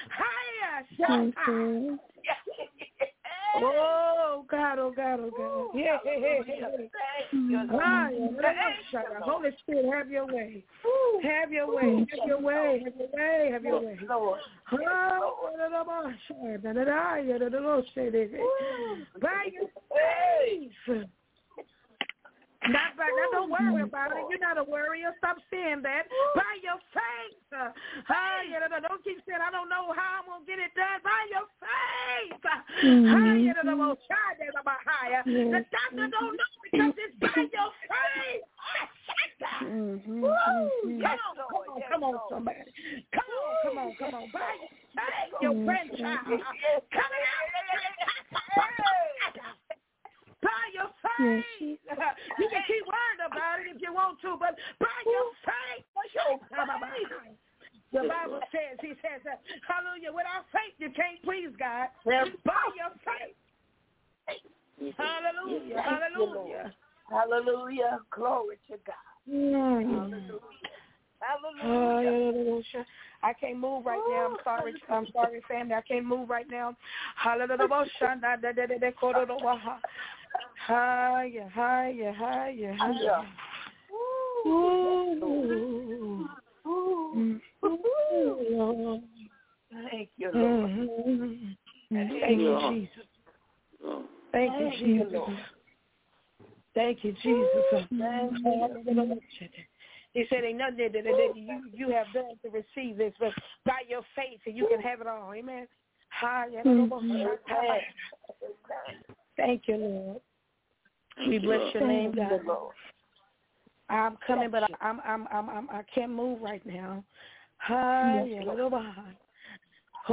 Oh, God, oh, God, oh, God. Yeah, yeah, yeah, yeah. Holy Spirit, have your way. Have your way. Have your way. Have your way. Have your way. By your faith. Not by, now don't worry about it. You're not a worrier. Stop saying that. By your faith. Uh, uh, don't keep saying, I don't know how I'm going to get it done. By your faith. Mm-hmm. The doctor don't know because it's by your faith. Mm-hmm. Come on, come on, come on, somebody. Come on, come on, come on. By your faith, your grandchild coming out. By your faith. You can keep worrying about it if you want to, but by your faith. The Bible says, he says, hallelujah, without faith you can't please God. By your faith. Hallelujah, hallelujah. Hallelujah. Glory to God. Mm. Hallelujah. Hallelujah. I can't move right now. I'm sorry. I'm sorry, family. I can't move right now. Hallelujah. Higher, higher, higher, higher. Ooh. Ooh. Ooh. Thank you, Lord. Mm-hmm. Thank you, Jesus. Thank you, Jesus. Thank you, Jesus. He said, ain't nothing that, that, that you, you have done to receive this, but by your faith, and you can have it all. Amen. Mm-hmm. Thank you, Lord. We bless your name, God. I'm coming, but I'm, I'm, I'm, I'm, I can't move right now. I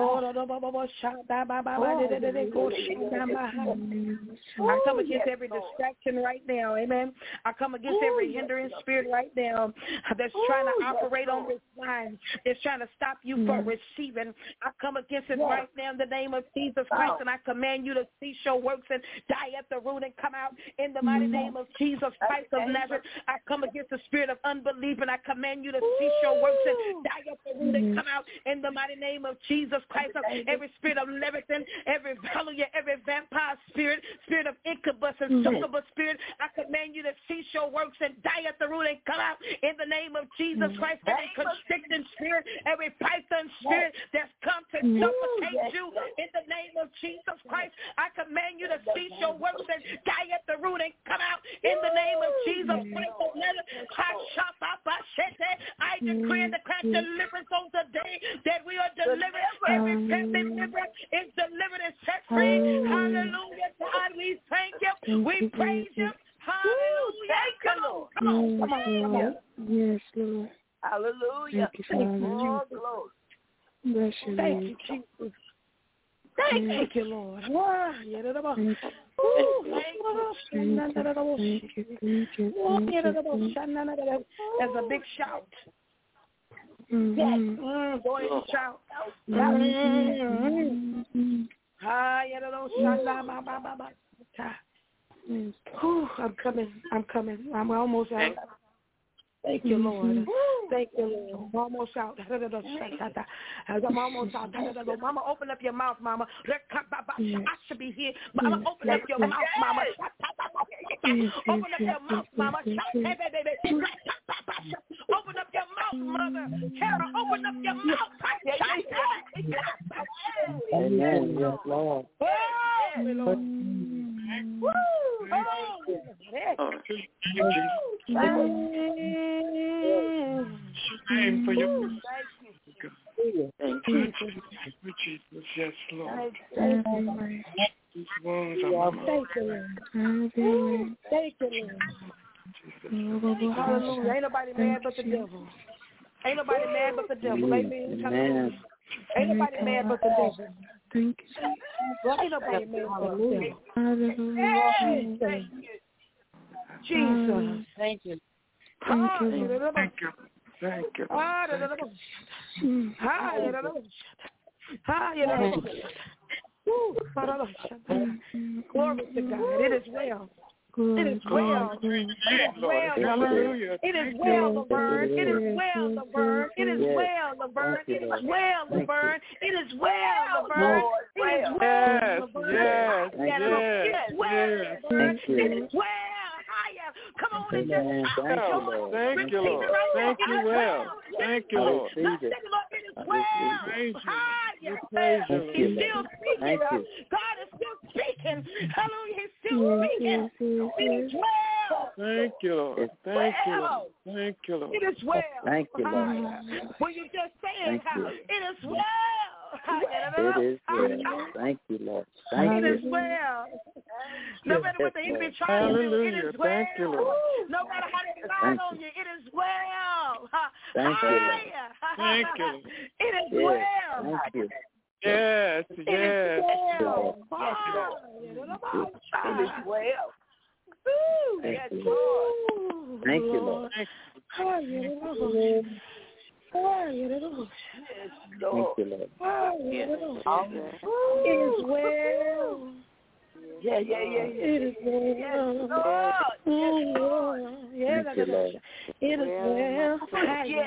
come against every distraction right now, amen. I come against every hindering spirit right now that's trying to operate on this line. It's trying to stop you from receiving. I come against it right now in the name of Jesus Christ, and I command you to cease your works and die at the root and come out in the mighty name of Jesus Christ of Nazareth. I come against the spirit of unbelief, and I command you to cease your works and die at the root and come out in the mighty name of Jesus Christ. Every spirit of Leviathan, every hallelujah, every vampire spirit, spirit of incubus and succubus spirit, I command you to cease your works and die at the root and come out in the name of Jesus Christ. Every constricting spirit, every python spirit that's come to suffocate you in the name of Jesus Christ, I command you to cease your works and die at the root and come out in the name of Jesus Christ. I decree and declare deliverance on today that we are delivered. Every deliverance is delivered and set free. Hallelujah, God, we thank you. We praise you. Hallelujah. Come on, come on, come on, come on. Yes, Lord. Hallelujah. Thank you, More glory. Bless you, Thank you, Jesus. Thank, thank you, Lord. Wow. Thank you. Thank you. There's a big shout. Mm-hmm. Yes. Mm, go ahead and shout. Mm-hmm. Whew, I'm coming. I'm coming. I'm almost out. Thank you, Lord. Thank you, Lord. I'm almost out. I'm almost out. Mama, open up your mouth, Mama. I should be here. Mama, open up your mouth, Mama. Open up your mouth, Mama. Open up your mouth, Mother. Tara, open up your mouth. Amen. Yes, Lord. Name for your Thank you. Thank you, Jesus. Yes, Lord. Thank you, Lord. These ones are Thank you, Lord. Thank you, Lord. Hallelujah. Ain't nobody mad but the devil. Ain't nobody mad but the devil. Amen. Ain't nobody mad but the devil. Thank you. Well, ain't nobody mad but the devil. Hallelujah. Jesus. Thank you. Thank you, Lord. Thank you. Thank you. Glory to God. It is well. It is well. It is well, Laverne. It is well, Laverne. It is well, Laverne. It is well, Laverne. It is well, Laverne. It is well, Laverne. It is well, Laverne. Yes, It is well, Laverne. It is well. Come on and just Thank you, Lord. Thank you, Lord. Thank you, well. Thank you, Lord. It is well. We praise you. He's still speaking. God is still speaking. Hallelujah. He's still speaking. It is well. Thank you, Lord. Thank you, Lord. Thank you, Lord. It is well. Thank you, Lord. When you just saying how it is well. It is well. Thank you, Lord. Thank it you. is well. No matter what the enemy tries to do, it is well. Thank you, Lord. No matter how they lie on you, it is well. Thank you, Lord. Thank you. It is Yes. well. Thank you. Yes, yes. It is well. It is well. Thank Yes, you. Lord. Thank you, Lord. Thank Thank you, Lord. It is well. Yeah, yeah, yeah, yeah. It is well. Yes, Lord. Yeah, Thank you, Lord. it is well. Yes,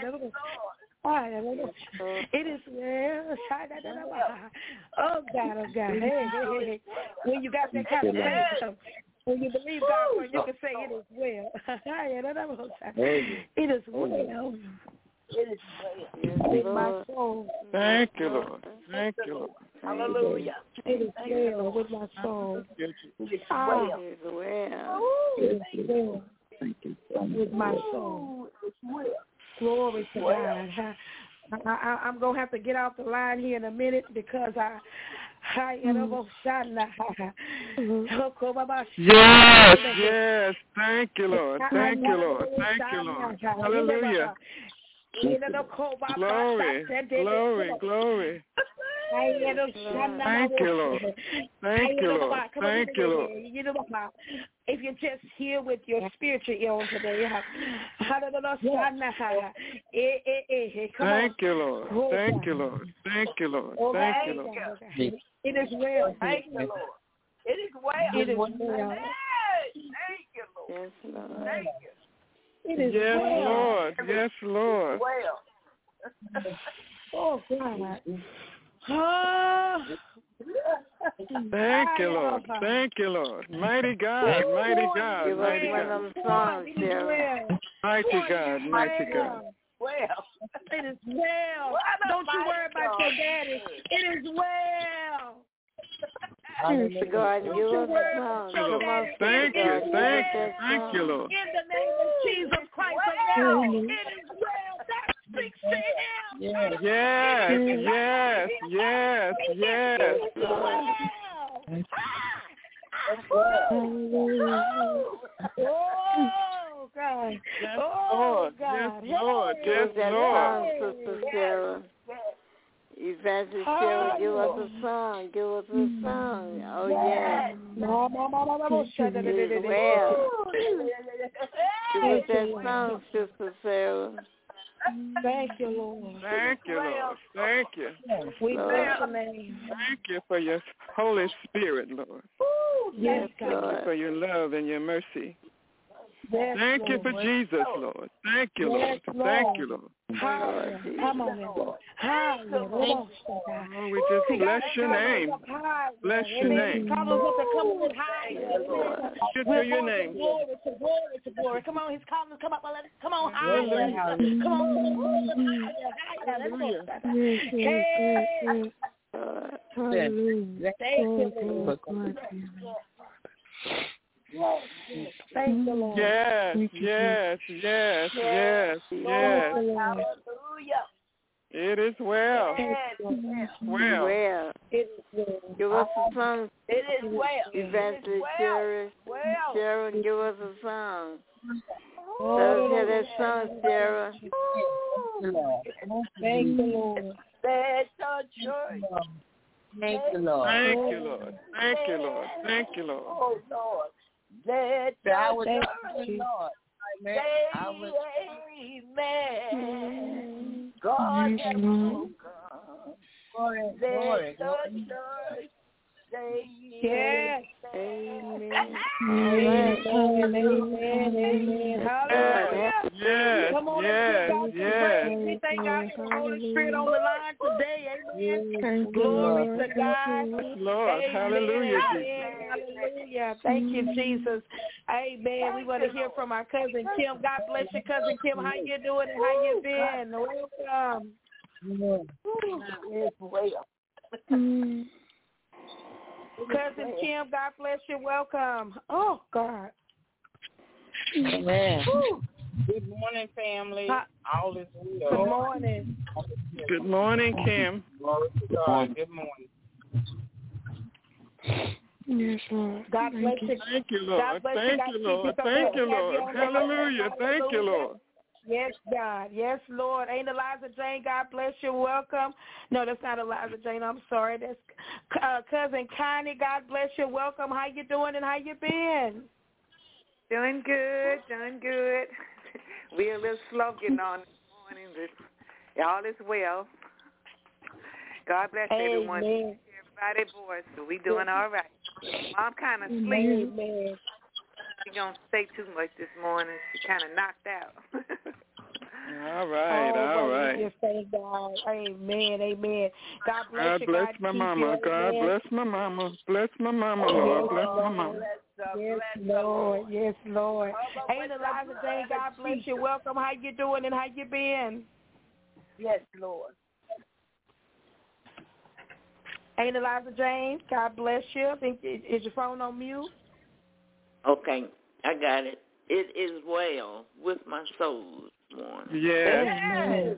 It is well. Oh God, oh God. Hey, hey, hey, hey. When you got that kind of faith, when you believe God, when you can say it is well. It is well. It is well. With my soul. Thank you, Lord. Thank you, Lord. Hallelujah. It is well with my soul. It is Ah, well. it is well Thank you so much. with my soul. It's well. Glory to Well. God. I, I, I'm going to have to get off the line here in a minute because I, I Yes, yes. Thank you, Lord. Thank you, Lord. Thank you, Lord. Hallelujah. Glory, glory, glory. Thank you, Lord. Thank you, Lord. Thank you, Lord. If you're just here with your spiritual ear on today, thank you, Lord. Thank you, Lord. Thank you, Lord. Thank you, Lord. It is well. Thank you, Lord. It is well. It is well. Thank you, Lord. Yes, Lord. Thank you. It is Yes, well. Lord. Yes, Lord. Well. Oh, God. Oh. Thank you, Lord. Thank you, Lord. Mighty God, mighty God, Give us mighty one of God. them songs, Sarah. Mighty God, mighty God. Well. It is well. Don't you worry about your daddy. It is well. To God, give us a song. Come on, Thank you, thank you, thank you, Lord. In the name of Jesus Christ of Nazareth, it is well. That speaks to him. Yes, yes, yes, yes. Oh, God. Yes, Oh, Lord. God. Yes, Lord. Yes, that Lord. song, Sister Sarah. Evangelist Sarah, give us a song. Give us a song. Oh, yeah. It is well. Give us that song, Sister Sarah. Thank you, Lord. Thank you, Lord. Thank you. We bless your name. Thank you for your Holy Spirit, Lord. Yes, Thank you God. for your love and your mercy. Yes, Thank you for Lord. Jesus, Lord. Thank you, Lord. Yes, Lord. Thank you, Lord. Hallelujah. Come on now. Hallelujah. Oh, we just bless your name. Bless your name. Come on, look, come on, high. Get We're to your going name. from glory to glory to glory. Come on, he's calling us. Come up, let us. Come on, higher. Come on, higher, higher. Hey. Hallelujah. Thank you, Lord. Thank you, Lord. Yes, yes, yes, yes, yes. Hallelujah. It is well. Well. Well. It is well. Give us a song. It is well. Evangelist Sarah. Well. Sarah, give us a song. Let us hear that song, Sarah. Thank you, Lord. Let the Thank you, Lord. Thank you, Lord. Thank you, Lord. Thank you, Lord. Oh, Lord. Let I your was word, you. Lord. Amen. Say I was amen. God has spoken. glory, Let glory, the glory. church say Yes. Amen. Amen. Amen. Amen. Hallelujah. Yes, Come on yes, and give God some yes. praise. We thank God for the Holy Spirit on the line today. Amen. Thank you, Glory Lord. to God. Lord, Amen. hallelujah, Jesus. Amen. Hallelujah. Thank you, Jesus. Amen. We want to hear from our cousin Kim. God bless you, cousin Kim. How you doing and how you been? Welcome. Yes, well. Mm. Cousin Kim, God bless you. Welcome. Oh, God. Amen. Woo. Good morning, family. Hi. All is well. Good morning. Good morning, Kim. Glory to God. Good morning. Yes, Lord. God bless you. Thank you, God Lord. bless you. Thank God you, keep Lord. so Thank good you, to have Lord. on the Hallelujah. line. Thank you, Hallelujah. Lord. Yes, God. Yes, Lord. Ain't Eliza Jane, God bless you. Welcome. No, that's not Eliza Jane. I'm sorry. That's uh, cousin Connie. God bless you. Welcome. How you doing and how you been? Doing good, doing good. We're a little slow getting on this morning, but all is well. God bless Amen. everyone. Everybody's voice, so we doing all right. Mom kind of sleepy. Amen. She don't say too much this morning. She kind of knocked out. All right, oh, all well, right. We just thank God. Amen, amen. God bless God you. bless God my keep mama. you. God Amen. bless my mama. Bless my mama, Lord. Bless my mama. Yes, Lord. Yes, Lord. Ain't Eliza Jane, God bless you. Welcome. How you doing and how you been? Yes, Lord. Ain't Eliza Jane, God bless you. I think is your phone on mute? Okay, I got it. It is well with my soul this morning. Yes. Amen.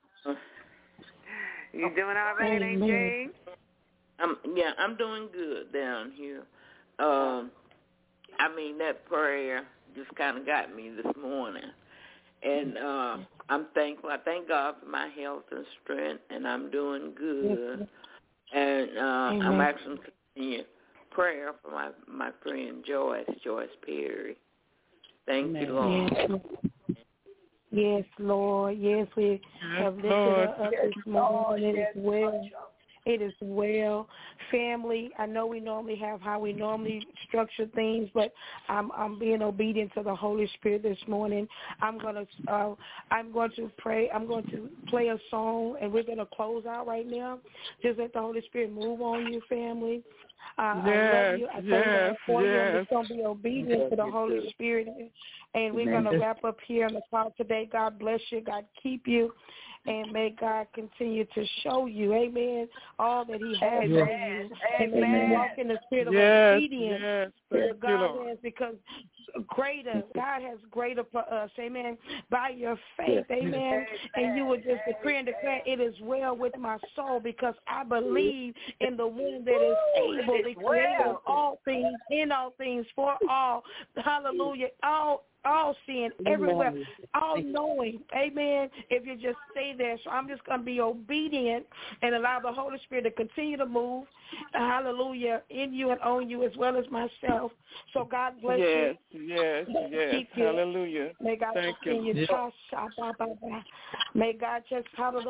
You doing all right, Ain't Jane? I'm yeah, I'm doing good down here. Um, I mean that prayer just kind of got me this morning, and uh, I'm thankful. I thank God for my health and strength, and I'm doing good. And uh, I'm asking for prayer for my my friend Joyce, Joyce Perry. Thank Amen. you, Lord. Yes, yes, Lord. Yes, we have lifted her up this morning. It is well. It is well. Family, I know we normally have how we normally structure things, but I'm I'm being obedient to the Holy Spirit this morning. I'm gonna uh, I'm going to pray. I'm going to play a song, and we're gonna close out right now. Just let the Holy Spirit move on you, family. Uh, yes, I love you. I thank yes, God for you. I'm yes. just going to be obedient to the Holy Spirit. And we're going to wrap up here on the call today. God bless you. God keep you. And may God continue to show you, amen, all that he has Amen. for you. And Amen. may you walk in the spirit of yes, obedience yes. to Thank God you, Lord. has, because greater, God has greater for us, amen, by your faith, amen. Amen. And you will just decree and declare, it is well with my soul, because I believe in the one that is able, the creator of all things, in all things, for all, hallelujah, all all seeing, everywhere, all knowing, amen, if you just stay there. So I'm just going to be obedient and allow the Holy Spirit to continue to move, hallelujah, in you and on you as well as myself. So God bless yes, you. Yes, yes, yes. Hallelujah. May God Thank continue you. to May God just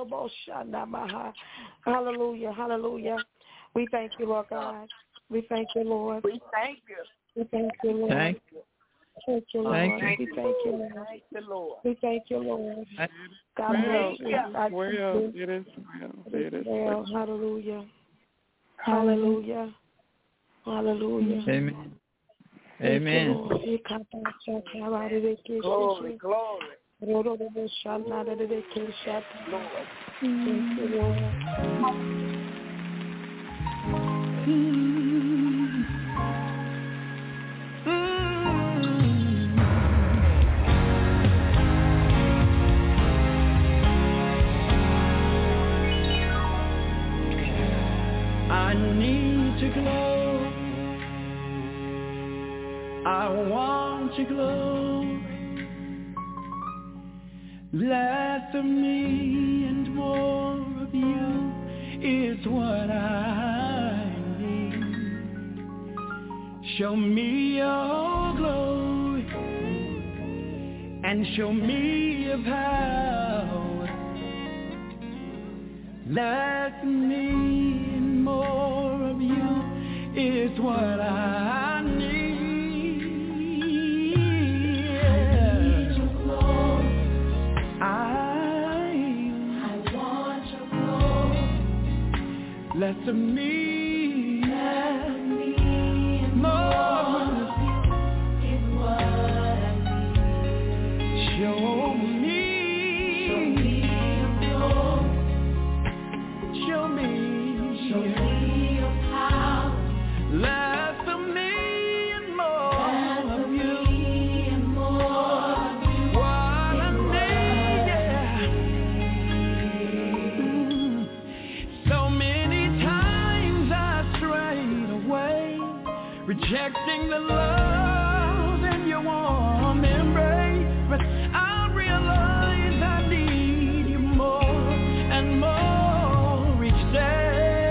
hallelujah, hallelujah. We thank you, Lord God. We thank you, Lord. We thank you. We thank you, Lord. Thank you. Thank you, Lord. Thank we you. thank you, Lord. Thank the Lord. We thank you, Lord. God well, bless you. it is well. It is well. It is well. Hallelujah. Hallelujah. Hallelujah. Amen. Amen. Glory, glory. Lord. Thank you, Lord. I need to glow. I want to glow. Less of me and more of you is what I need. Show me your glory and show me your power. Less of me and more of you is what I need. I need your glory. I, I want your glory. Less of me, less of me and more of you is what I need. Show me, show me your glory. Show me, show me your power. Less of me and more of you. And more of you. What I need, yeah. Mm. So many times I strayed away, rejecting the love in your warm embrace. But I realize I need you more and more each day.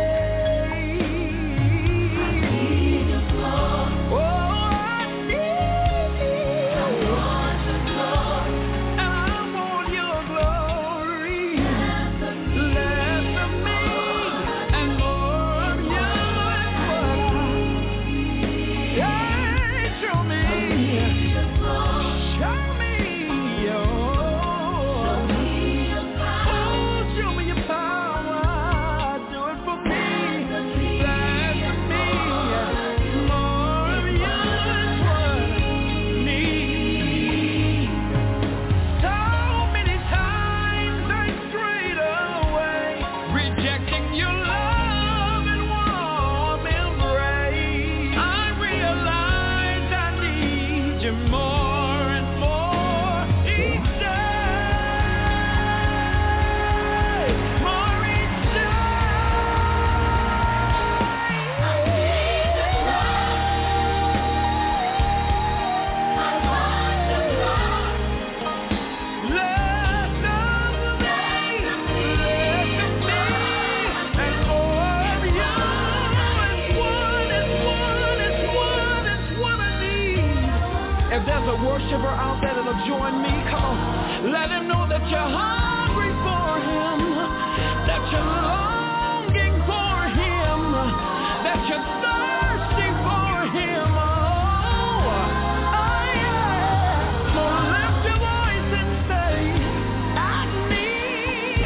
Worshiper out there that'll join me, come on, let him know that you're hungry for him, that you're longing for him, that you're thirsty for him. Oh, oh yeah. So lift your voice and say, I need,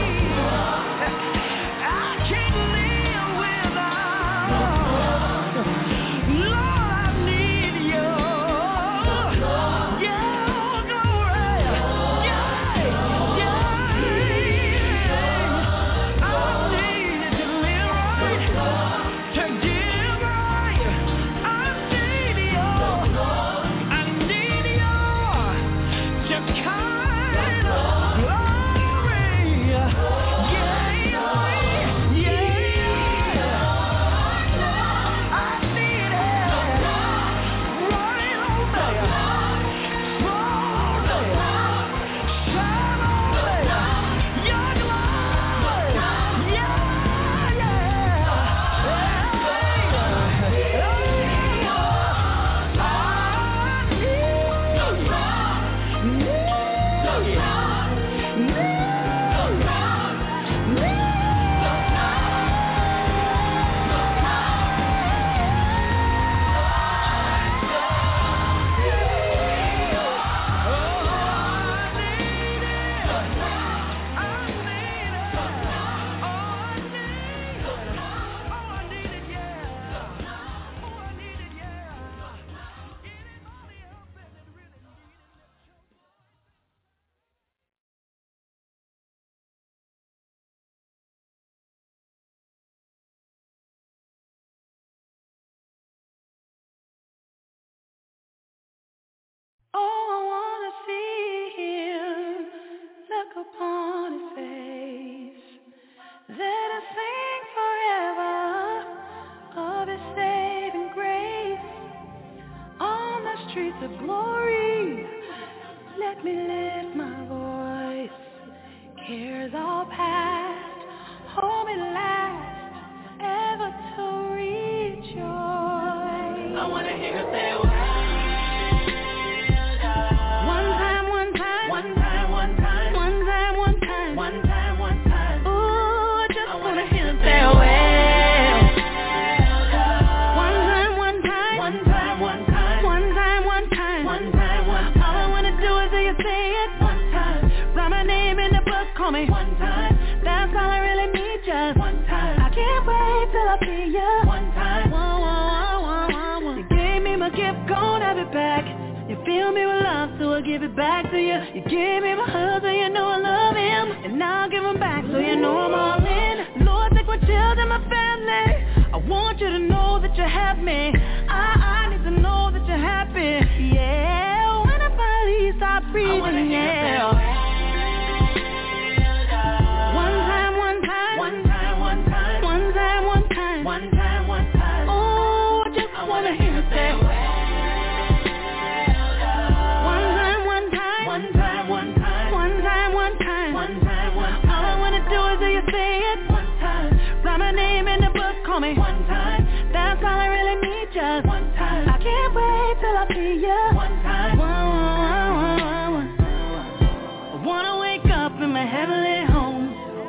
I can't live without, Lord, I need you. Oh, I want to see him, look upon his face. Let us sing forever of his saving grace. On the streets of glory, let me lift my voice. Cares all past, hold me last. I see ya. One time, one, one, one, one, one. You gave me my gift, gon' have it back. You fill me with love, so I give it back to you. You gave me my husband, so you know I love him. And now I'll give him back, so you know I'm all in. Lord, take my children, my family. I want you to know that you have me. I, I need to know that you're happy. Yeah, when I finally stop breathing, yeah. One time, one time, one time, one time, one time, one time, one time, one time. Oh, I just I wanna hear you say. One time, one time, one time, one time, one time, one time, one time, one time. All I wanna do is hear you say it one time. Write my name in the book, call me one time. That's all I really need, just one time. I can't wait till I see you one time. One, one, one, one, one. I wanna wake up in my heavenly home.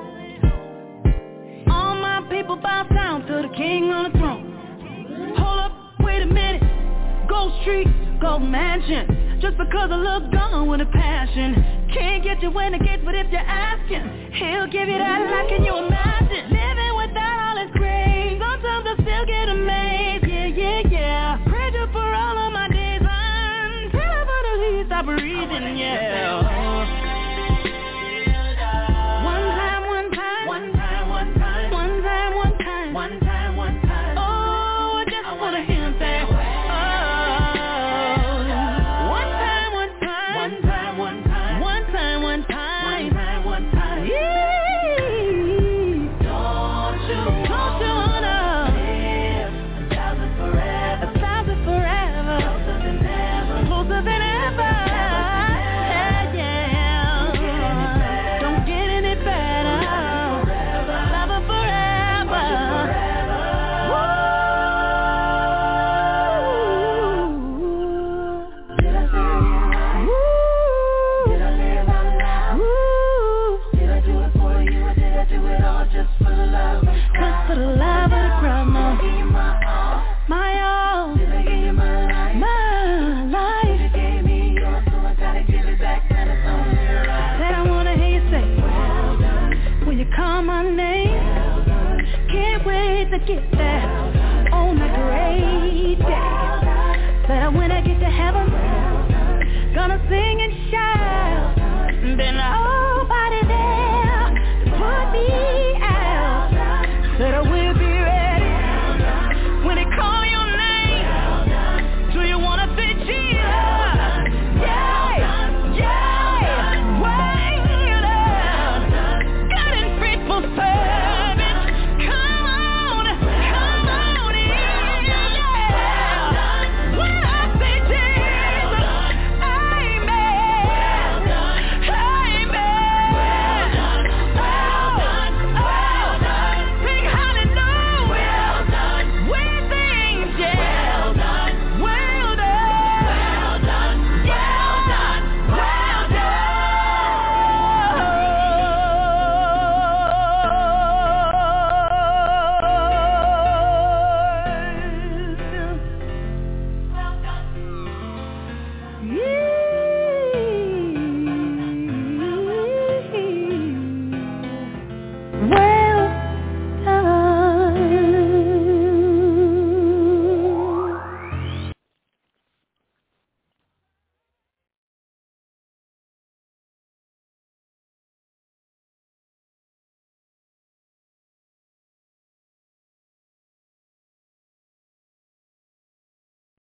All my people bow down to the King on the throne. Hold up, wait a minute. Gold Street, Gold Mansion. Just because I look gone with a passion. Can't get you in the gates, but if you're asking, he'll give you that life, can you imagine? Living without all his grace. Sometimes I still get amazed, yeah, yeah, yeah. Praise you for all of my days until I finally stop breathing, yeah. One time, one time, one time, one time, one time, one time, one time, one time. Oh, I just wanna hear him say, oh. One time, one time, one time, one time, one time, one time, one time, one time. Yeah. Don't you, don't you wanna live a thousand forever, a thousand forever, closer than ever, closer than ever. Yeah, yeah. Don't get any better. Love her forever. Did I say it right? Did I live out loud? Did I do it for you or did I do it all just for the love of the crowd? Just for the love of the crowd, no. Did I give you my all? My all. Did I give you my life? My life. You gave me yours, so I gotta give it back. That is only right. That I wanna hear you say, well done. When you call my name, well done. Can't wait to get there on that great day. That when I get to heaven, gonna sing and shout. Then I